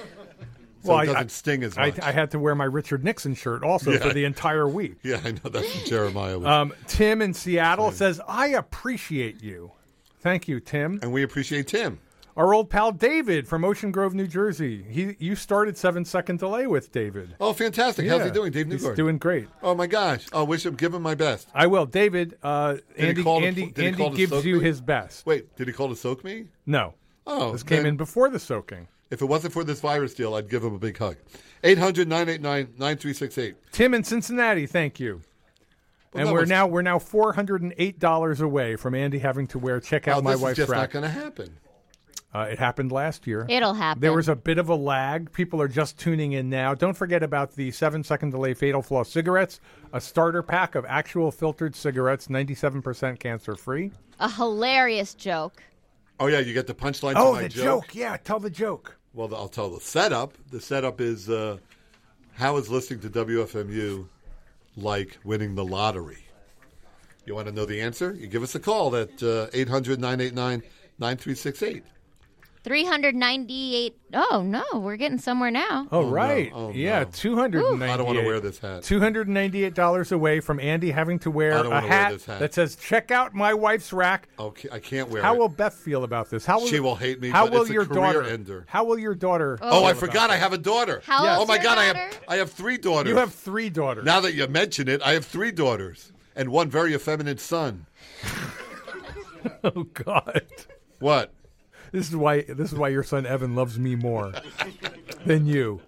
So well, it I- doesn't sting as I, much. I had to wear my Richard Nixon shirt also Yeah. for the entire week. yeah, I know that's from Jeremiah. Um, Tim in Seattle says, "I appreciate you." Thank you, Tim. and we appreciate Tim. Our old pal David from Ocean Grove, New Jersey. He, you started Seven Second Delay with David. Oh, fantastic. How's he Yeah. doing, Dave He's Newgard? doing great. Oh, my gosh. Oh, wish him, give him my best. I will, David. Uh, he Andy, call to- Andy, did he Andy call to gives soak you me? his best. Wait, did he call to soak me? No, Oh, this came then in before the soaking. If it wasn't for this virus deal, I'd give him a big hug. eight hundred nine eight nine nine three six eight. Tim in Cincinnati, thank you. Well, and no, we're it's- now we're now four hundred and eight dollars away from Andy having to wear check out Oh, my this is wife's just not rack. going to happen. Uh, it happened last year. It'll happen. There was a bit of a lag. People are just tuning in now. Don't forget about the seven second delay Fatal Flaw cigarettes, a starter pack of actual filtered cigarettes, ninety-seven percent cancer free. a hilarious joke. Oh, yeah, you get the punchline Oh, to my the joke. joke. Yeah, tell the joke. Well, I'll tell the setup. The setup is uh, how is listening to W F M U like winning the lottery? You want to know the answer? You give us a call at uh, eight hundred, nine eight nine, nine three six eight. three hundred ninety-eight. Oh, no. We're getting somewhere now. Oh, Oh, right. no. Oh, yeah, no. two hundred ninety-eight. I don't want to wear this hat. two hundred ninety-eight dollars away from Andy having to wear I don't a wanna wear hat, this hat. that says, check out my wife's rack. Okay, I can't wear How it. will Beth feel about this? How will, She will hate me, How but will it's a your career daughter? ender. How will your daughter? Oh, I feel forgot about I have a daughter. How Yes. old's Oh, my your God, I daughter? have I have three daughters. You have three daughters. Now that you mention it, I have three daughters and one very effeminate son. Oh God. What? This is why. This is why your son Evan loves me more than you.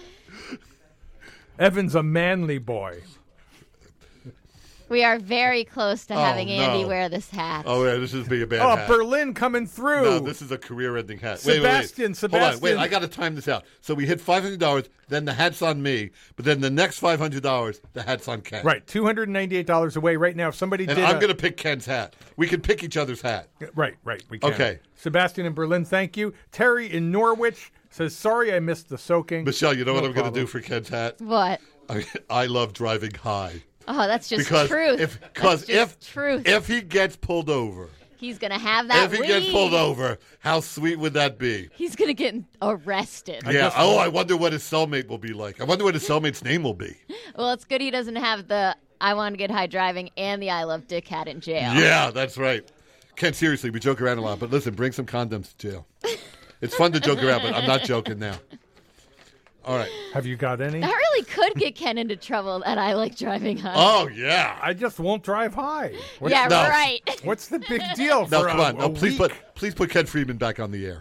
Evan's a manly boy. We are very close to Oh, having Andy no. wear this hat. Oh, yeah, this is being a bad Oh, hat. Berlin coming through. No, this is a career-ending hat. Sebastian, wait, wait, wait. Hold on, wait. Sebastian. I got to time this out. So we hit five hundred dollars, then the hat's on me, but then the next five hundred dollars, the hat's on Ken. Right, two hundred ninety-eight dollars away right now. If somebody And did, I'm a- going to pick Ken's hat. We can pick each other's hat. Right, right. We can. Okay. Sebastian in Berlin, thank you. Terry in Norwich says, sorry I missed the soaking. Michelle, you know No what I'm going to problem. do for Ken's hat? What? I, I love driving high. Oh, that's just Because truth. if That's because just if truth. if he gets pulled over, He's going to have that if he gets weed. pulled over, how sweet would that be? He's going to get arrested. Yeah. just- Oh, I wonder what his cellmate will be like. I wonder what his cellmate's name will be. Well, it's good he doesn't have the I want to get high driving and the I love Dick hat in jail. Yeah, that's right. Ken, seriously, we joke around a lot, but listen, bring some condoms to jail. It's fun to joke around, but I'm not joking now. All right. Have you got any? That really could get Ken into trouble that I like driving high. Oh, yeah. I just won't drive high. What's, yeah, no. right. what's the big deal? No, for come a- on. No, a please week? put please put Ken Friedman back on the air.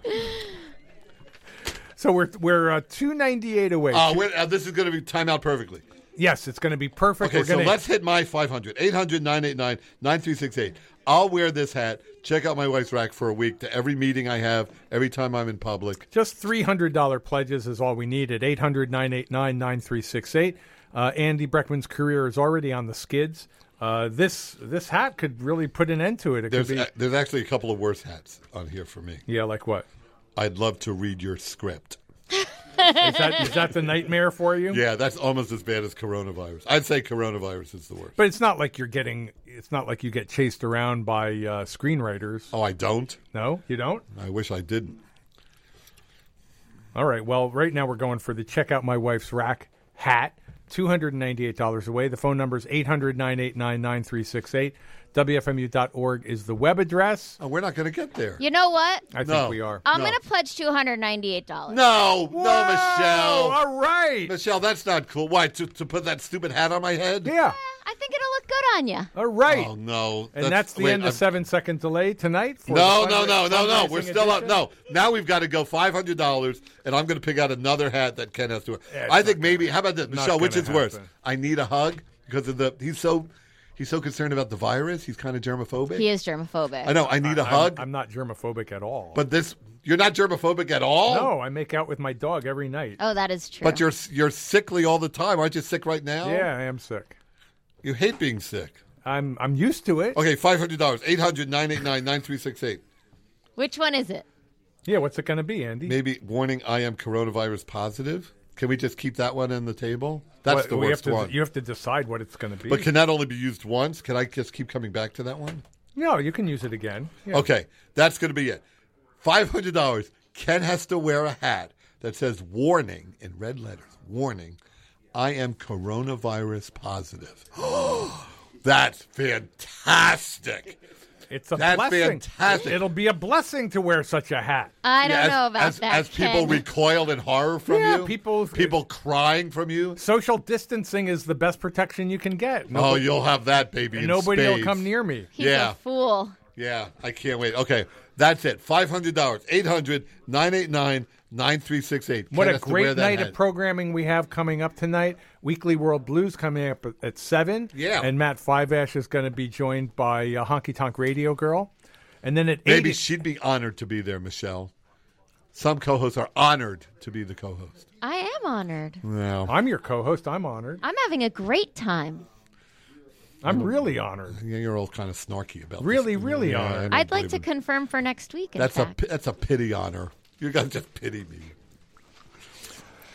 So we're we're uh, two ninety-eight away. Uh, we're, uh, this is going to be timed out perfectly. Yes, it's going to be perfect. Okay, we're so gonna, let's hit my five hundred. eight hundred, nine eight nine, nine three six eight. I'll wear this hat, check out my wife's rack for a week to every meeting I have, every time I'm in public. Just three hundred dollars pledges is all we need at eight hundred, nine eight nine, nine three six eight. Uh, Andy Breckman's career is already on the skids. Uh, this this hat could really put an end to it. It There's, could be, a, there's actually a couple of worse hats on here for me. yeah, like what? I'd love to read your script. Is that is that the nightmare for you? Yeah, that's almost as bad as coronavirus. I'd say coronavirus is the worst. But it's not like you're getting. It's not like you get chased around by uh, screenwriters. Oh, I don't? No, you don't. I wish I didn't. All right. Well, right now we're going for the check out my wife's rack hat. two hundred ninety-eight dollars away. The phone number is eight hundred, nine eight nine, nine three six eight. W F M U dot org is the web address. Oh, we're not going to get there. You know what? I think No. we are. I'm No. going to pledge two hundred ninety-eight dollars. No, Whoa, no, Michelle. All right. Michelle, that's not cool. Why, to, to put that stupid hat on my head? Yeah. I think it'll look good on you. All right. Oh, no. and that's, the wait, end of I'm- seven second delay tonight. For No, the no, fundraising- no, no, no. We're fundraising still up. edition. No, now we've got to go five hundred dollars, and I'm going to pick out another hat that Ken has to wear. Yeah, it's I not think maybe, how about this, not Michelle, which gonna is worse? happen. I need a hug because of the, he's so, he's so concerned about the virus. He's kind of germophobic. He is germophobic. I know, I need a I'm- hug. I'm not germophobic at all. But this, you're not germophobic at all? no, I make out with my dog every night. Oh, that is true. But you're you're sickly all the time. Aren't you sick right now? Yeah, I am sick. You hate being sick. I'm I'm used to it. Okay, five hundred dollars. eight hundred, nine eight nine, nine three six eight. Which one is it? Yeah, what's it going to be, Andy? Maybe warning, I am coronavirus positive. Can we just keep that one on the table? That's What- the we worst have to, one. You have to decide what it's going to be. But can that only be used once? Can I just keep coming back to that one? no, you can use it again. Yeah. Okay, that's going to be it. five hundred dollars. Ken has to wear a hat that says warning in red letters. Warning, I am coronavirus positive. That's fantastic. It's a That's blessing. fantastic. It'll be a blessing to wear such a hat. I don't Yeah, as, know about as, that. as people Ken. recoil in horror from Yeah, you, people- people crying from you. Social distancing is the best protection you can get. Oh, Nobody, you'll have that, baby. in nobody will spades. come near me. He's Yeah. a fool. Yeah, I can't wait. Okay, that's it. five hundred dollars. eight hundred, nine eight nine, nine three six eight. What Ken a has to wear great that night hat. of programming we have coming up tonight. Weekly World Blues coming up at- at seven. Yeah. And Matt Fiveash is going to be joined by uh, Honky Tonk Radio Girl. And then at Maybe eight, she'd be honored to be there, Michelle. Some co-hosts are honored to be the co-host. I am honored. No. I'm your co-host. I'm honored. I'm having a great time. I'm really honored. Yeah, you're all kind of snarky about Really, this. really Yeah, honored. I don't I'd like to believe it. confirm for next week. In That's a fact. pi- that's a pity honor. You guys just pity me.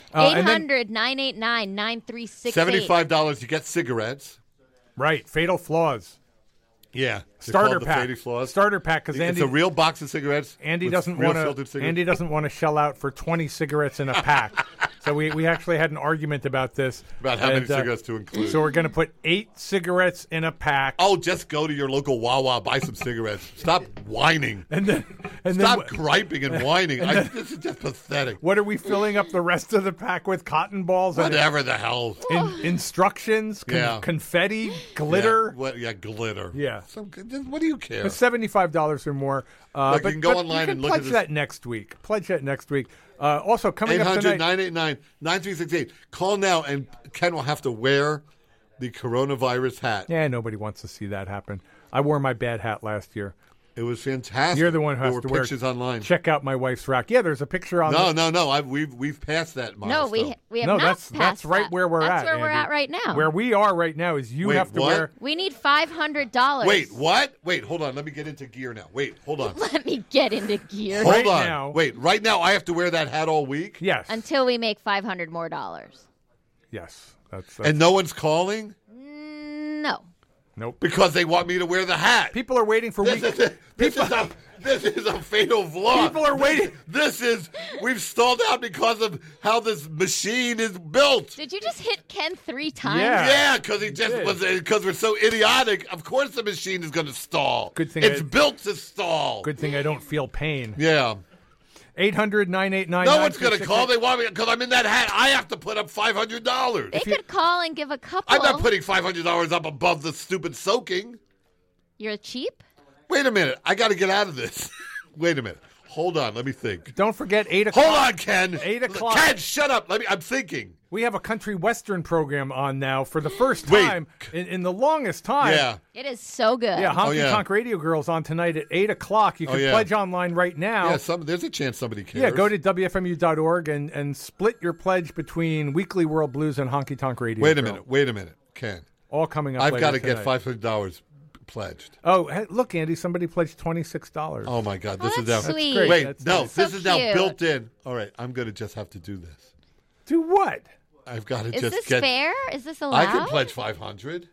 Uh, eight and then- hundred, nine eight nine, nine three six eight. seventy-five dollars you get cigarettes. Right. Fatal Flaws. Yeah. Starter the pack. Fatal Flaws. Starter pack because It's Andy a real box of cigarettes. Andy with doesn't real want filtered to. cigarettes. Andy doesn't want to shell out for twenty cigarettes in a pack. So we, we actually had an argument about this. About how many And, uh, cigarettes to include. So we're going to put eight cigarettes in a pack. Oh, just go to your local Wawa, buy some cigarettes. Stop whining. And then, and Stop then, griping and whining. I, this is just pathetic. what are we filling up the rest of the pack with? Cotton balls and Whatever the hell. in, instructions, con- Yeah. confetti, glitter. Yeah, what, yeah glitter. Yeah. Some, what do you care? It's seventy-five dollars or more. Uh, Look, you but, can go but online you can and look at pledge this. that next week. Pledge that next week. Uh, also, coming eight up hundred, tonight. nine eight nine, nine three six eight. Call now, and Ken will have to wear the coronavirus hat. Yeah, nobody wants to see that happen. I wore my bad hat last year. It was fantastic. You're the one who there has were to wear pictures online. Check out my wife's rack. Yeah, there's a picture on. No, the, no, no. I've, we've we've passed that No, milestone. we we have no, not that's passed that's right that. where we're That's at. where we're Andy. at right now. Where we are right now is you Wait, have to what? wear. we need five hundred dollars. Wait, what? Wait, hold on. Let me get into gear now. Wait, hold on. Let me get into gear Hold Right on. now- Wait, right now I have to wear that hat all week? Yes. until we make five hundred more dollars. yes. That's, that's And no one's calling? Mm, No. nope. Because they want me to wear the hat. People are waiting for This week. is, this is a this is a fatal flaw. People are waiting. This is we've stalled out because of how this machine is built. Did you just hit Ken three times? Yeah. Yeah, because he just did. was because we're so idiotic. Of course, the machine is going to stall. Good thing it's I- built to stall. Good thing I don't feel pain. Yeah. eight hundred, nine eight nine. No one's going to call. They want me because I'm in that hat. I have to put up five hundred dollars. They could call and give a couple. I'm not putting five hundred dollars up above the stupid soaking. You're cheap? Wait a minute. I got to get out of this. Wait a minute. Hold on. Let me think. Don't forget eight o'clock. Hold on, Ken. Eight o'clock. Ken, shut up. Let me. I'm thinking. We have a country western program on now for the first Wait. time in, in the longest time. Yeah. It is so good. Yeah, Honky Oh, yeah. Tonk Radio Girls on tonight at eight o'clock. You Oh, can yeah. pledge online right now. Yeah. Some. There's a chance somebody cares. Yeah, go to W F M U dot org and, and split your pledge between Weekly World Blues and Honky Tonk Radio. Wait a Girl. minute. Wait a minute, Ken. All coming up I've later got to get tonight. five hundred dollars pledged. Oh, hey, look, Andy, somebody pledged twenty-six dollars. Oh my God. This Oh, is now. that's sweet. great. Wait. That's no. nice. This So is now cute. built in. All right. I'm going to just have to do this. Do what? I've got to Is just this get. fair? Is this allowed? I can pledge five hundred.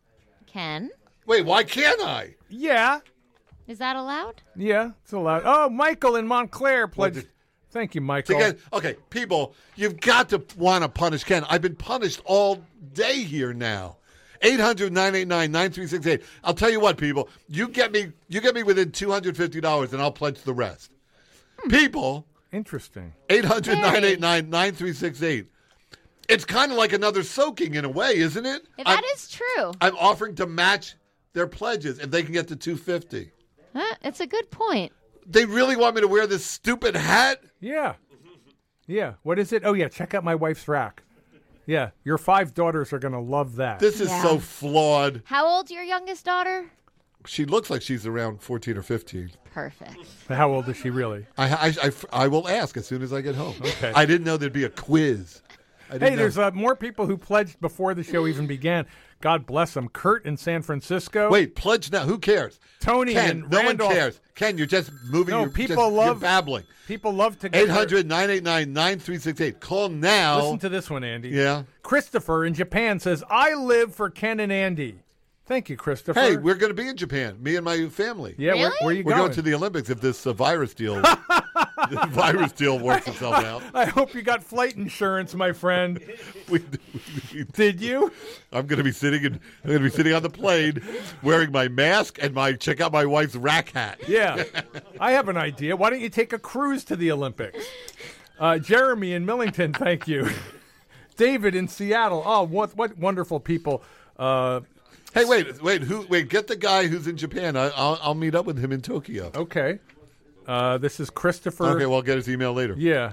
Ken? Wait. Why can't I? Yeah. Is that allowed? Yeah, it's allowed. Oh, Michael in Montclair pledged. did- Thank you, Michael. Again, okay, people, you've got to want to punish Ken. I've been punished all day here now. eight hundred, nine eight nine, nine three six eight. I'll tell you what, people, you get me you get me within two hundred fifty dollars and I'll pledge the rest. People, Interesting. eight hundred, nine eight nine, nine three six eight. It's kind of like another soaking in a way, isn't it? If I'm, that is true, I'm offering to match their pledges if they can get to two hundred fifty dollars. huh? It's a good point. They really want me to wear this stupid hat? Yeah. Yeah. What is it? Oh, yeah. Check out my wife's rack. Yeah. Your five daughters are going to love that. This is Yeah. so flawed. How old's your youngest daughter? She looks like she's around fourteen or fifteen. Perfect. How old is she really? I, I, I, I will ask as soon as I get home. Okay. I didn't know there'd be a quiz. I didn't Hey, know. there's uh, more people who pledged before the show even began. God bless them. Kurt in San Francisco. Wait, pledge now. Who cares? Tony Ken, and no Randolph. one cares. Ken, you're just moving. No, you're people just, love- You're babbling. People love to get eight hundred, nine eight nine, nine three six eight. Call now. Listen to this one, Andy. Yeah. Christopher in Japan says, I live for Ken and Andy. Thank you, Christopher. Hey, we're going to be in Japan. Me and my family. yeah, where, Really? where are you We're going? going to the Olympics if this uh, virus deal, this virus deal works itself out. I hope you got flight insurance, my friend. We, we, Did you? I'm going to be sitting in, I'm going to be sitting on the plane, wearing my mask and my check out my wife's rack hat. Yeah. I have an idea. Why don't you take a cruise to the Olympics? Uh, Jeremy in Millington, thank you. David in Seattle. Oh, what what wonderful people. Uh, Hey, wait, wait, who? Wait, get the guy who's in Japan. I, I'll, I'll meet up with him in Tokyo. okay. Uh, this is Christopher. Okay, well, I'll get his email later. Yeah.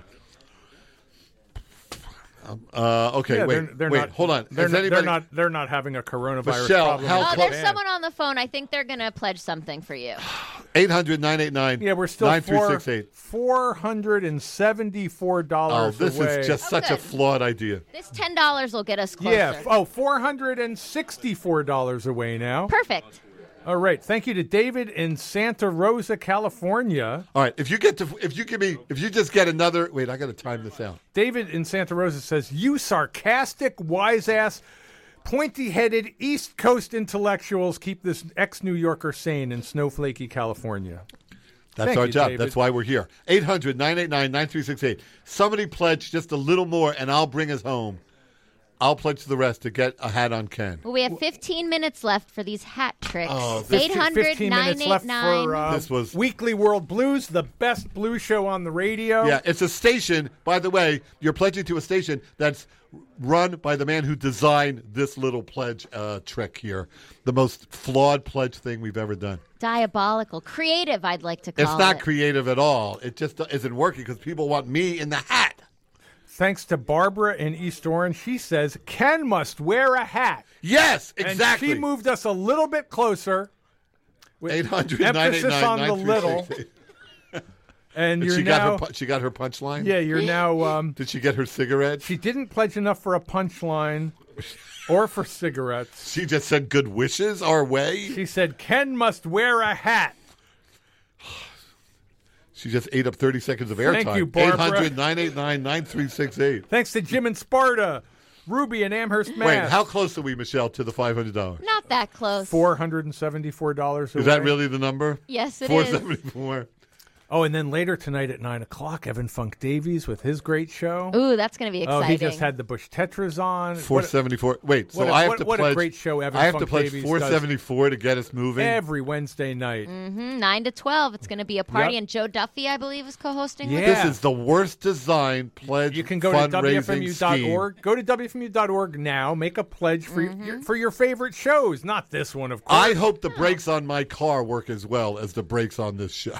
Uh, okay, Yeah, wait, they're, they're wait, not, hold on. They're, Has not, anybody? they're not. They're not having a coronavirus Michelle, problem. how in Oh, close- there's Japan. someone on the phone. I think they're going to pledge something for you. eight hundred, nine eight nine, Yeah, we're still nine three four six eight. four hundred and seventy-four Oh, dollars this away. is just Oh, such a good. flawed idea. This ten dollars will get us closer. yeah. Oh, four hundred and sixty-four dollars away now. Perfect. All right. Thank you to David in Santa Rosa, California. All right, if you get to, if you give me, if you just get another, wait, I got to time this out. David in Santa Rosa says, "You sarcastic, wise-ass, pointy-headed East Coast intellectuals keep this ex-New Yorker sane in snowflakey California." That's Thank our you, job. David. That's why we're here. eight hundred, nine eight nine, nine three six eight. Somebody pledge just a little more, and I'll bring us home. I'll pledge the rest to get a hat on Ken. Well, we have fifteen minutes left for these hat tricks. Oh, this- eight hundred, fifteen nine minutes eight left nine. for uh, This was- Weekly World Blues, the best blues show on the radio. Yeah, it's a station. By the way, you're pledging to a station that's run by the man who designed this little pledge uh, trick here. The most flawed pledge thing we've ever done. Diabolical. Creative, I'd like to call It's not it. creative at all. It just isn't working because people want me in the hat. Thanks to Barbara in East Orange. She says, Ken must wear a hat. Yes, exactly. And she moved us a little bit closer. With eight hundred, nine eight emphasis nine, on the nine three little. six eight. And Did you're she now, got her pu- she got her punchline? yeah, you're now, um, Did she get her cigarette? she didn't pledge enough for a punchline or for cigarettes. She just said good wishes our way. She said, Ken must wear a hat. She just ate up thirty seconds of airtime. Thank you, Barbara. eight hundred, nine eight nine, nine three six eight. Thanks to Jim in Sparta, Ruby in Amherst, Mass. Wait, how close are we, Michelle, to the five hundred dollars? Not that close. four hundred seventy-four dollars away. Is that really the number? Yes, it four is. seventy-four. Oh, and then later tonight at nine o'clock, Evan Funk Davies with his great show. Ooh, that's going to be Oh, exciting. he just had the Bush Tetras on. four seventy-four. Wait, so what a- I have what- to what a pledge. great show Evan I have Funk to pledge Davies four seventy-four to get us moving. Every Wednesday night. Mhm, nine to twelve. It's going to be a party, Yep. and Joe Duffy, I believe, is co-hosting with Yeah. us. This is the worst design pledge. You can go to fundraising W F M U dot org. scheme. Go to W F M U dot org now. Make a pledge for your, for your favorite shows. Not this one, of course. I hope the brakes on my car work as well as the brakes on this show.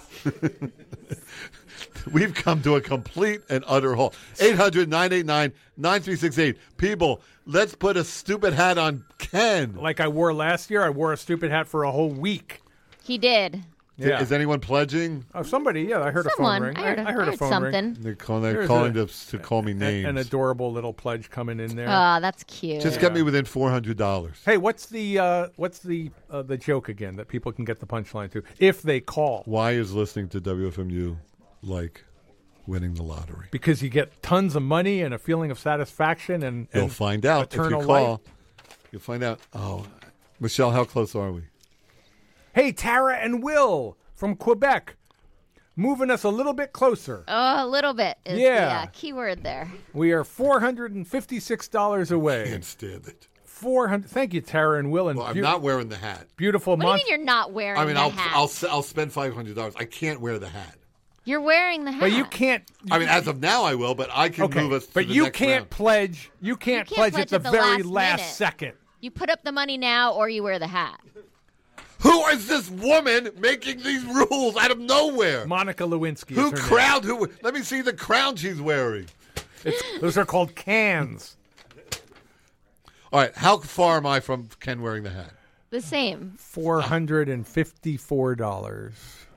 We've come to a complete and utter halt. eight hundred, nine eight nine, nine three six eight. People, let's put a stupid hat on Ken. like I wore last year. I wore a stupid hat for a whole week. He did. Yeah. Is anyone pledging? Oh, somebody. Yeah, I heard Someone. a phone ring. I heard, a, I heard I a phone something. ring. They're calling, they're There's calling a- to, to call me A- names. An adorable little pledge coming in there. Oh, that's cute. Just get me within four hundred dollars. Hey, what's the uh, what's the uh, the joke again that people can get the punchline to if they call? Why is listening to W F M U like winning the lottery? Because you get tons of money and a feeling of satisfaction, and, You'll and find out if you eternal call. life. You'll find out. Oh, Michelle, how close are we? Hey, Tara and Will from Quebec, moving us a little bit closer. Oh, a little bit is Yeah. the uh, key word there. We are four hundred and fifty-six dollars away. Can't stand it. Four hundred. Thank you, Tara and Will, and Well, I'm beau- not wearing the hat. beautiful What do you month. mean you're not wearing I mean, the I'll, hat? I'll s- I'll spend five hundred dollars. I can't wear the hat. You're wearing the hat. But you can't. I mean, as of now, I will, but I can Okay, move us. To but the you next can't round. pledge. You can't, can't pledge, pledge at the, at the very last last minute. second. You put up the money now, or you wear the hat. Who is this woman making these rules out of nowhere? Monica Lewinsky. Who is her name. crown? Who? Let me see the crown she's wearing. It's, those are called cans. All right, how far am I from Ken wearing the hat? The same. Four hundred and fifty-four dollars.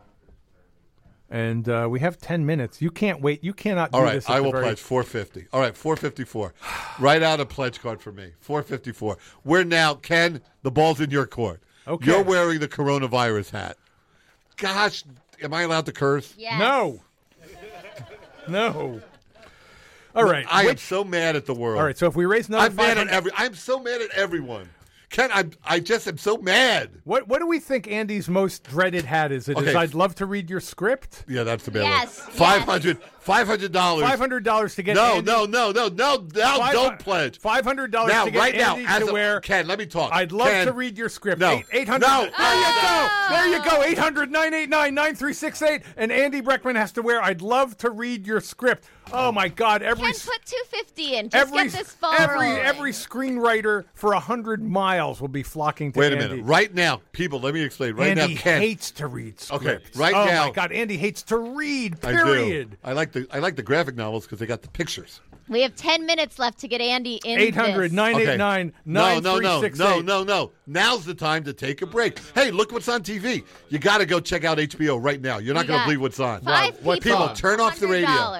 And uh, we have ten minutes. You can't wait. You cannot do All right, this. At I the will very- pledge four fifty. All right, four fifty-four. Write out a pledge card for me. four fifty-four. We're now, Ken, the ball's in your court. Okay. You're wearing the coronavirus hat. Gosh, am I allowed to curse? Yes. No. No. All right. I am which- so mad at the world. all right. So if we raise another I'm mad five at hundred, every. I'm so mad at everyone. Ken, I'm, I just am so mad. what what do we think Andy's most dreaded hat is? It is Okay. I'd love to read your script. Yeah, that's the bad Yes, one. Five hundred. Five hundred dollars. Five hundred dollars to get No, Andy, no, no, no, no, no! five- Don't pledge. Five hundred dollars Now, to get right now, Andy as to a, wear. Ken, let me talk. I'd love Ken, to read your script. No. Eight hundred. No. There you go. There you go. Eight hundred nine eight nine nine three six eight. And Andy Breckman has to wear. I'd love to read your script. Oh my God! Every Ken, put two fifty in. Just every get this ball every rolling. every screenwriter for a hundred miles will be flocking to Wait a Andy. minute. Right now, people, let me explain. Right Andy now, Ken. hates to read scripts. right oh now- my God, Andy hates to read. I Period. do. I like the I like the graphic novels because they got the pictures. We have ten minutes left to get Andy in. Eight hundred this. nine eight nine No, nine no, three no, six no, eight. no, no. Now's the time to take a break. Hey, look what's on T V. You got to go check out H B O right now. You're not We going to got believe what's on. Five What- people. people, turn off the radio. one hundred dollars.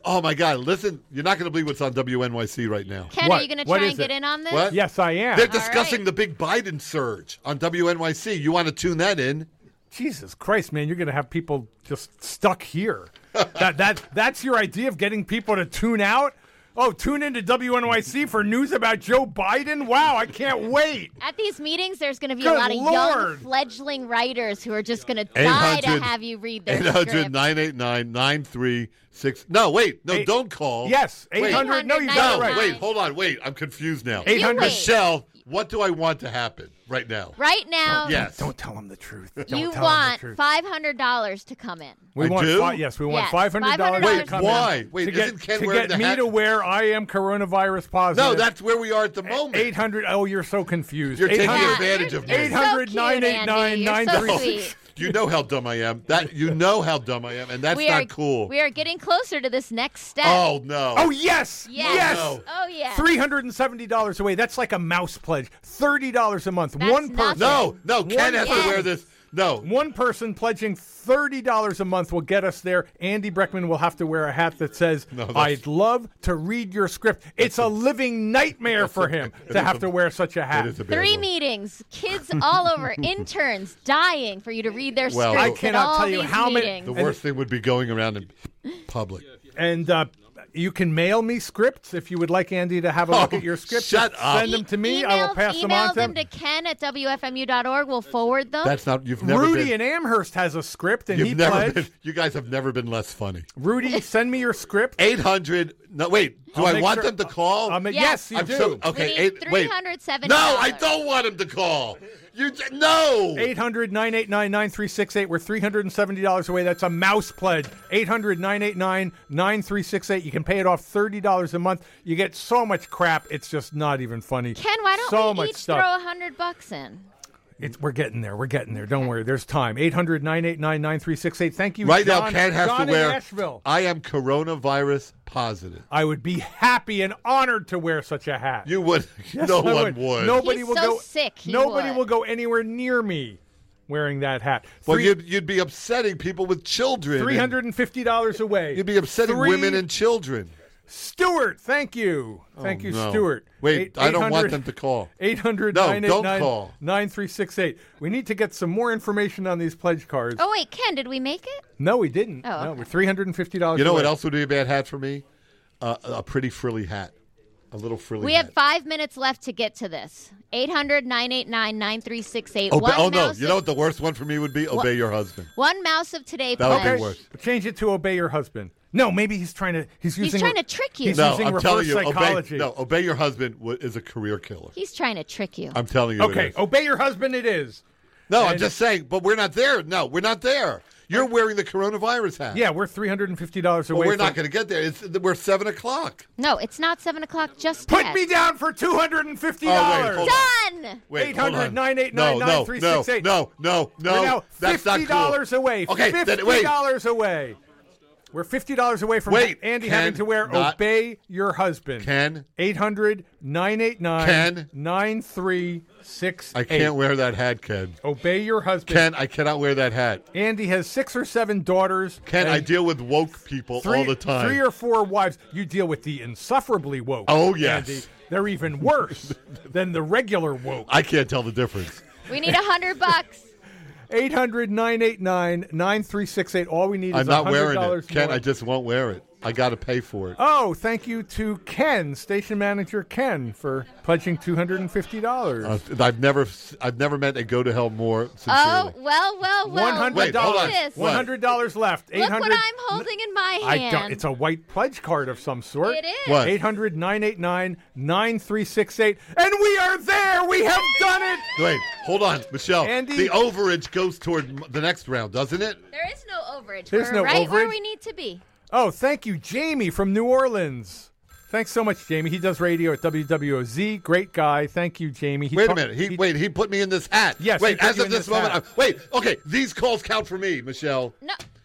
Oh, my God. Listen, you're not going to believe what's on W N Y C right now. Ken, What? are you going to What try is and get it? in on this? What? Yes, I am. They're discussing right. the big Biden surge on W N Y C. You want to tune that in? Jesus Christ, man, you're going to have people just stuck here. that that That's your idea of getting people to tune out? Oh, tune into W N Y C for news about Joe Biden? Wow, I can't wait. At these meetings, there's going to be a Good lot of young, Lord. fledgling writers who are just going to die to 800 have you read their eight hundred, script. nine eight nine, nine three six No, wait. No, Eight- don't call. Yes, Wait. eight hundred. No, you got No, it right. wait. Hold on. Wait. I'm confused now. eight hundred. wait. Michelle, what do I want to happen right now? Right now, Yes. Don't tell him the truth. Don't you tell him want the truth. five hundred dollars to come in. We I want do? Fi- yes, we want Yes, five hundred dollars $500 to come Why? in. Wait, to get, isn't Ken to wearing get the me hat? to wear I am coronavirus positive. No, that's where we are at the moment. eight hundred. Oh, you're so confused. You're taking eight hundred. advantage you're, of me. you're eight hundred, so nine cute, eight nine, Andy. You're nine so three sweet. You know how dumb I am. That you know how dumb I am, and that's we not are, cool. We are getting closer to this next step. Oh no. Oh, yes. yes. Yes. no. Oh, yeah. three hundred seventy dollars away. That's like a mouse pledge. thirty dollars a month. That's One person. nothing. No, no. Ken One has yes. to wear this. No. One person pledging thirty dollars a month will get us there. Andy Breckman will have to wear a hat that says, No, that's- I'd love to read your script. It's a living nightmare for him to have to wear such a hat. It is a bad Three one. meetings, kids all over, interns dying for you to read their Well, scripts I at cannot all tell you these how many- meetings. The worst thing would be going around in public. And uh, you can mail me scripts if you would like Andy to have a look Oh, at your scripts. shut Just up. Send them to me. Email, I will pass them email on to them him. to Ken at W F M U dot org. We'll forward them. That's not. You've never Rudy been. in Amherst has a script, and You've he never pledged. been. You guys have never been less funny. Rudy, send me your script. Eight hundred. No, wait. Do I'll I make want sure- them to call? I'll make- Yes. yes, you I'm do. so okay. We need eight, wait. three hundred seventy No, dollars. I don't want him to call. You j- no. eight hundred, nine eight nine, nine three six eight. We're three hundred seventy dollars away. That's a mouse pledge. eight hundred, nine eight nine, nine three six eight. You can pay it off thirty dollars a month. You get so much crap, it's just not even funny. Ken, why don't so we much each stuff. throw a hundred bucks in? It's, we're getting there. We're getting there. Don't worry. There's time. eight hundred, nine eight nine, nine three six eight. Thank you, Right John, now, Ken has John to wear. in Asheville. I am coronavirus positive. I would be happy and honored to wear such a hat. You would. Yes, no I one would. Nobody He's will so go. sick, he nobody would. will go anywhere near me wearing that hat. Well, Three- you'd, you'd be upsetting people with children. three hundred fifty dollars away. You'd be upsetting Three- women and children. Stuart, thank you. Thank Oh, you, no. Stuart. Wait, Eight- I don't want 800 them to call. eight hundred, No, nine eight don't nine, call. nine three six eight. We need to get some more information on these pledge cards. Oh wait, Ken, did we make it? No, we didn't. Oh, No, okay. we're three hundred fifty dollars You know away. what else would be a bad hat for me? Uh, a pretty frilly hat. A little frilly We hat. have five minutes left to get to this. eight hundred, nine eight nine, nine three six eight. Obe- One oh, no. mouse You know what of, the worst one for me would be? Obey your husband. One mouse of today That would be pledge. worse. Change it to obey your husband. No, maybe he's trying to. He's using. trying to trick you. He's No, using I'm reverse telling you. psychology. Obey, no, obey your husband w- is a career killer. He's trying to trick you. I'm telling you. it Okay, is. obey your husband. It is. No, I'm and- just saying, but we're not there. No, we're not there. You're wearing the coronavirus hat. Yeah, we're three hundred and fifty dollars away. Well, we're from- not going to get there. It's, we're seven o'clock. No, it's not seven o'clock just Put yet. me down for two hundred and fifty Oh, wait, dollars. hold on. Done. Wait, eight hundred, hold on. nine eight nine, no, nine no, three no, six eight. no, no, no. We're now That's not fifty dollars cool. away. Okay, then fifty wait. dollars away. We're fifty dollars away from Wait, Andy Ken, having to wear not- obey your husband. Ken, eight hundred, nine eight nine, Ken. nine three six eight. I can't wear that hat, Ken. Obey your husband. Ken, I cannot wear that hat. Andy has six or seven daughters. Ken, and I deal with woke people three, all the time. Three or four wives. You deal with the insufferably woke. Oh, yes. Andy. They're even worse than the regular woke. I can't tell the difference. We need a hundred bucks. eight hundred, nine eight nine, nine three six eight. All we need I'm is not one hundred wearing dollars it. Ken, more. I just won't wear it. I got to pay for it. Oh, thank you to Ken, station manager Ken, for pledging two hundred fifty dollars. Uh, I've never, I've never met a go to hell more sincerely. Oh, well, well, well. One hundred Wait, hold dollars. on. This. One hundred dollars left. Eight Look hundred. what I'm holding in my I hand. don't. It's a white pledge card of some sort. It is. What? Eight hundred nine eight nine nine three six eight, and we are there. We have done it. Wait, hold on, Michelle. Andy- The overage goes toward m- the next round, doesn't it? There is no overage. There's We're no right where overage? we need to be. Oh, thank you, Jamie from New Orleans. Thanks so much, Jamie. He does radio at W W O Z. Great guy. Thank you, Jamie. He Wait a ta- minute. He, wait. He put me in this hat. Yes, he Wait. put As you of in this this moment. hat. I'm- wait. Okay. These calls count for me, Michelle. No.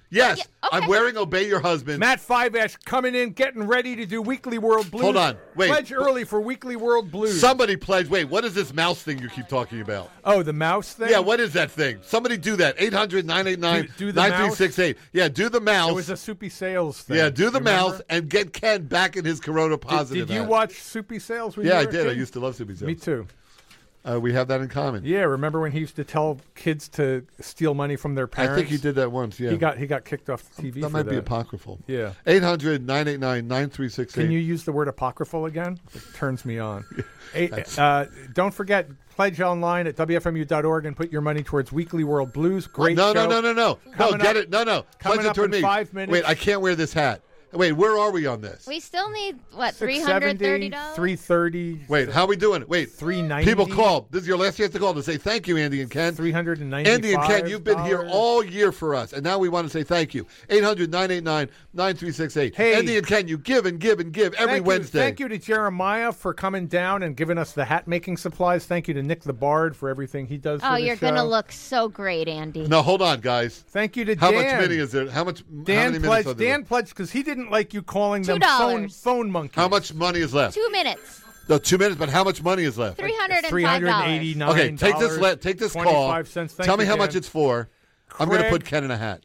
Yes, Yeah, okay. I'm wearing Obey Your Husband. Matt Fiveash coming in, getting ready to do Weekly World Blues. Hold on, wait. Pledge early for Weekly World Blues. Somebody pledge. Wait, what is this mouse thing you keep talking about? Oh, the mouse thing? Yeah, what is that thing? Somebody do that. eight hundred, nine eight nine, Do- do the nine three six eight. Yeah, do the mouse. It was a Soupy Sales thing. yeah, do the You mouse remember? and get Ken back in his Corona Did, positive. did you hat. watch Soupy Sales when Yeah, you I were a did. I kid? used to love Soupy Sales. Me too. Uh, we have that in common. Yeah, remember when he used to tell kids to steal money from their I parents? think he did that once, yeah. He got he got kicked off the T V that for might that. be apocryphal. Yeah. eight hundred, nine eight nine, nine three six eight. Can you use the word apocryphal again? It turns me on. Eight, uh, don't forget, pledge online at W F M U dot org and put your money towards Weekly World Blues. Great no, show. no, no, no, no. No, Coming get up- it. No, no. coming Pledge it up toward in me. five minutes. Wait, I can't wear this hat. Wait, where are we on this? We still need, what, six three hundred thirty seventy, dollars? three thirty, Wait, how are we doing? Wait, three ninety. people call. This is your last chance to call to say thank you, Andy and Ken. three hundred ninety-five. Andy and Ken, you've been here all year for us, and now we want to say thank you. eight hundred, nine eight nine, nine three six eight. Hey. Andy and Ken, you give and give and give every Thank Wednesday. You, thank you to Jeremiah for coming down and giving us the hat making supplies. Thank you to Nick the Bard for everything he does. Oh, for the you're show. going to look so great, Andy. No, hold on, guys. Thank you to How Dan. much money is there? How much? how many Dan minutes pledged. are there? Dan pledged because he didn't like you calling them Two phone, dollars. phone monkeys. How much money is left? Two minutes. No, two minutes. But how much money is left? three hundred Three five hundred dollars. eighty-nine. Okay, take this. Le- take this call. twenty-five cents. Thank Tell me you, how Dan. much it's for. I'm going to Craig- put Ken in a hat.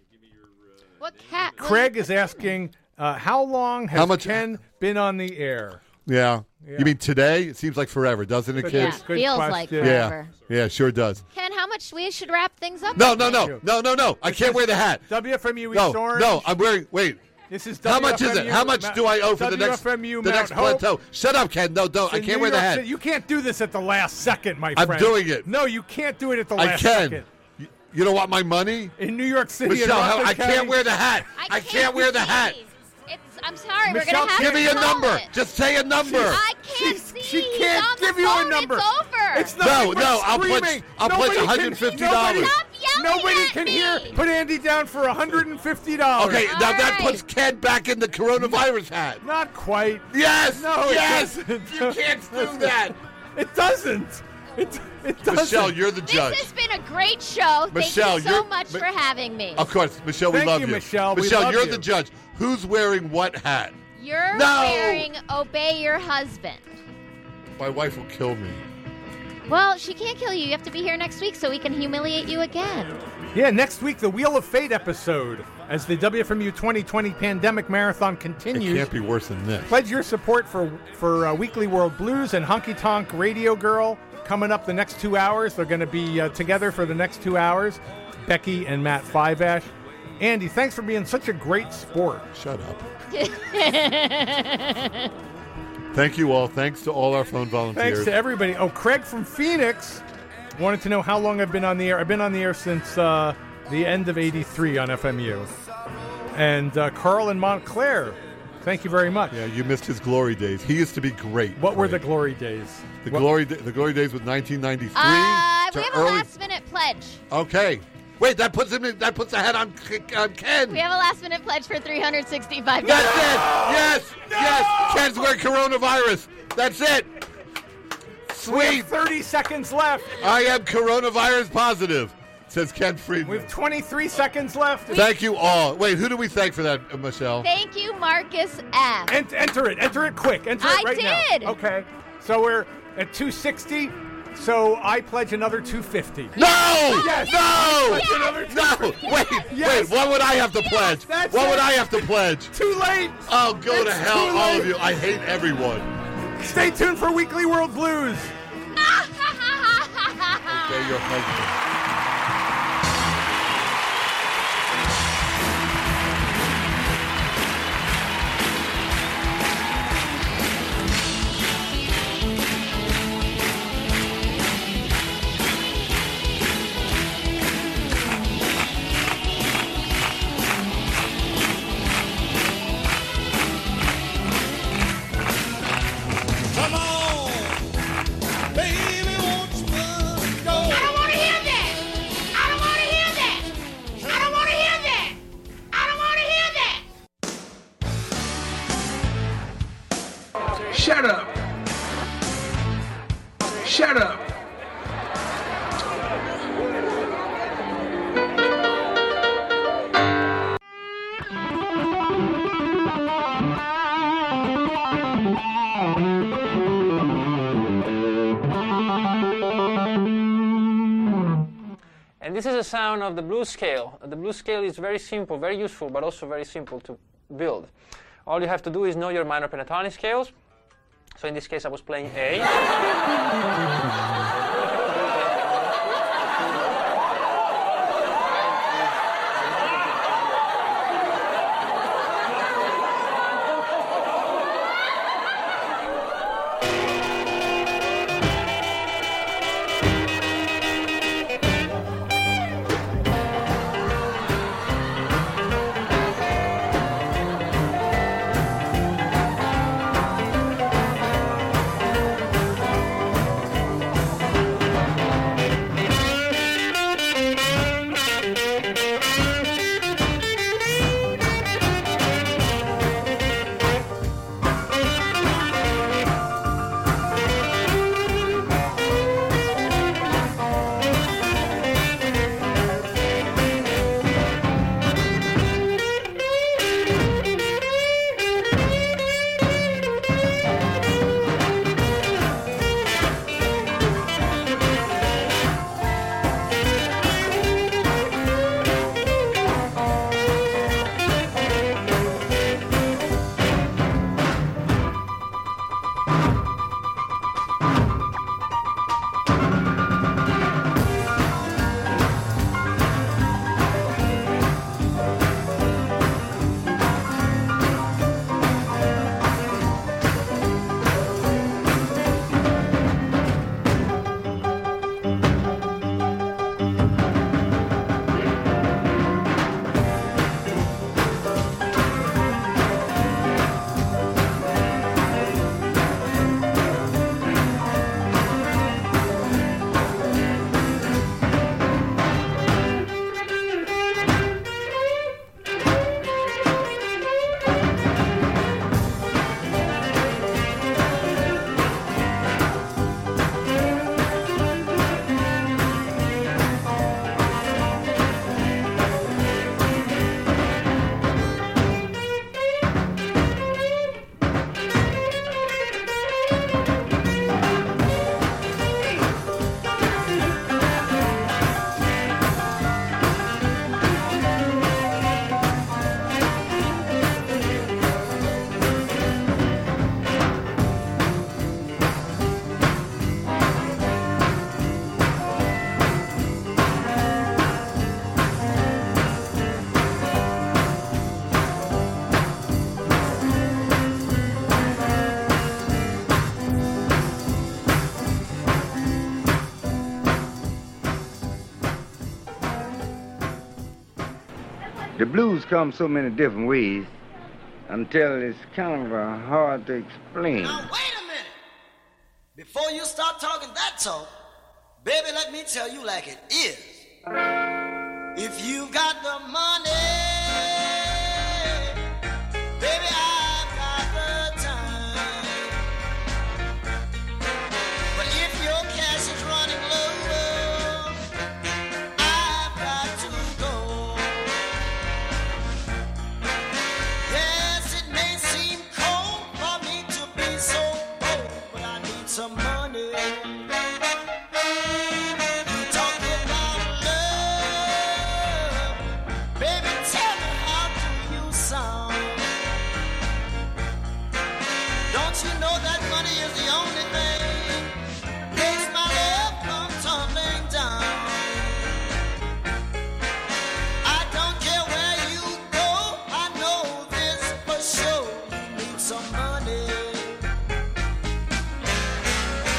What cat? what- Craig is asking, uh, how long has How much- Ken been on the air? Yeah. Yeah. You mean today? It seems like forever, doesn't it, Good- Yeah, kids? good feels like question. Yeah. forever. Yeah, sure does. Ken, how much we should wrap things up? No, no, you. no, no, no, no. I can't wear the hat. W F M U East No, Orange. no. I'm wearing. Wait. This is How much is it? W F M U How much Mount- do I owe for the next W F M U the Mount next Hope. plateau? Shut up, Ken. No, don't. I In can't New wear the York hat. City. You can't do this at the last second, my I'm friend. doing it. No, you can't do it at the I last can. second. You, you don't want my money, In New York City, Michelle? and How, Rockland I can't County, wear the hat. I, can't wear the hat. It's, I'm sorry. Michelle, we're going to have Give to me a call number. it. Just say a number. I can't She- see. she can't On the give you a phone, number. It's over. It's No, nothing but no, I'll pledge- screaming. I'll pledge Nobody can- one hundred fifty dollars. nobody- Stop yelling Nobody at can me. hear. Put Andy down for one hundred fifty dollars. Okay, All now that right. puts Ken back in the coronavirus hat. Not quite. Yes. No, it yes. doesn't. You can't do that. It doesn't. It, it doesn't. Michelle, you're the This judge. has been a great show. Michelle, Thank you so you're- much Mi- for having me. Of course, Michelle, we Thank love you, you. Michelle. We Michelle, love you're you. the judge. Who's wearing what hat? You're No. wearing Obey Your Husband. My wife will kill me. Well, she can't kill you. You have to be here next week so we can humiliate you again. Yeah, next week, the Wheel of Fate episode as the W F M U twenty twenty Pandemic Marathon It continues. can't be worse than this. Pledge your support for, for uh, Weekly World Blues and Honky Tonk Radio Girl coming up the next two hours. They're going to be uh, together for the next two hours, Becky and Matt Fiveash. Andy, thanks for being such a great sport. Shut up. Thank you all. Thanks to all our phone volunteers. Thanks to everybody. Oh, Craig from Phoenix wanted to know how long I've been on the air. I've been on the air since uh, the end of eighty-three on F M U. And uh, Carl in Montclair, thank you very much. Yeah, you missed his glory days. He used to be great. What were the Craig. glory days? the What- glory da- the glory days was nineteen ninety-three Uh, to we have a early. last minute pledge. Okay, wait. That puts him. In, that puts a hat on, on Ken. We have a last minute pledge for three hundred sixty-five That's dollars. it. Yes, yes. Ken's wearing coronavirus. That's it. We have Sweet. thirty seconds left. I am coronavirus positive, says Ken Friedman. We have twenty-three seconds left. Thank you all. Wait, who do we thank for that, uh, Michelle? Thank you, Marcus F. Ent- enter it. Enter it quick. Enter it I right did. now. Okay. So we're at two sixty. So I pledge another two fifty. No! Yes. No! Pledge another No! Wait, Yes. wait. What would I have to pledge? That's what it. would I have to pledge? Too late. Oh, go It's to hell, too all late. of you. I hate everyone. Stay tuned for Weekly World Blues. Okay, your husband. Come on, baby, won't you go? I don't want to hear that. I don't want to hear that. I don't want to hear that. I don't want to hear that. Shut up. Shut up. And this is a sound of the blues scale. The blues scale is very simple, very useful, but also very simple to build. All you have to do is know your minor pentatonic scales. So in this case, I was playing A. The blues come so many different ways until it's kind of uh, hard to explain. Now, wait a minute. Before you start talking that talk, baby, let me tell you like it is. If you got the money, baby, I've got the time. But if your cash is running low, I've got to go. Yes, it may seem cold for me to be so old, but I need some money. You talk about love, baby, tell me how do you sound? Don't you know that money is the only thing makes my love come tumbling down? I don't care where you go, I know this for sure. You need some money.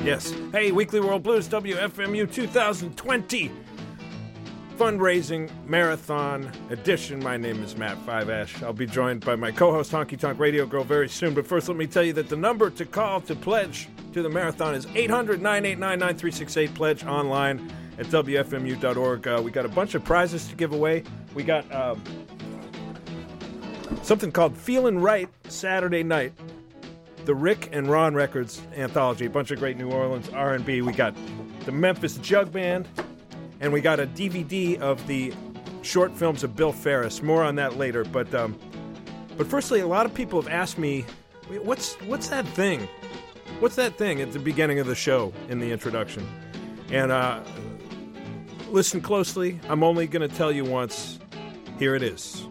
Yes. Hey, Weekly World Blues, W F M U two thousand twenty fundraising marathon edition. My name is Matt Five Ash. I'll be joined by my co-host Honky Tonk Radio Girl very soon. But first, let me tell you that the number to call to pledge to the marathon is eight hundred, nine eight nine, nine three six eight. Pledge online at W F M U dot org. Uh, we got a bunch of prizes to give away. We got uh, something called Feelin' Right Saturday Night, the Rick and Ron Records anthology. A bunch of great New Orleans R and B. We got the Memphis Jug Band. And we got a D V D of the short films of Bill Ferris. More on that later. But um, but firstly, a lot of people have asked me, what's what's that thing? What's that thing at the beginning of the show in the introduction? And uh, listen closely. I'm only going to tell you once. Here it is.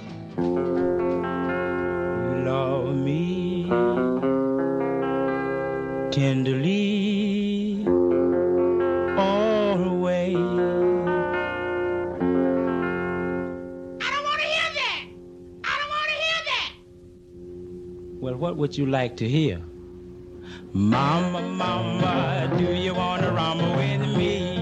Love me tenderly always. Well, what would you like to hear? Mama, mama, do you want to rumble with me?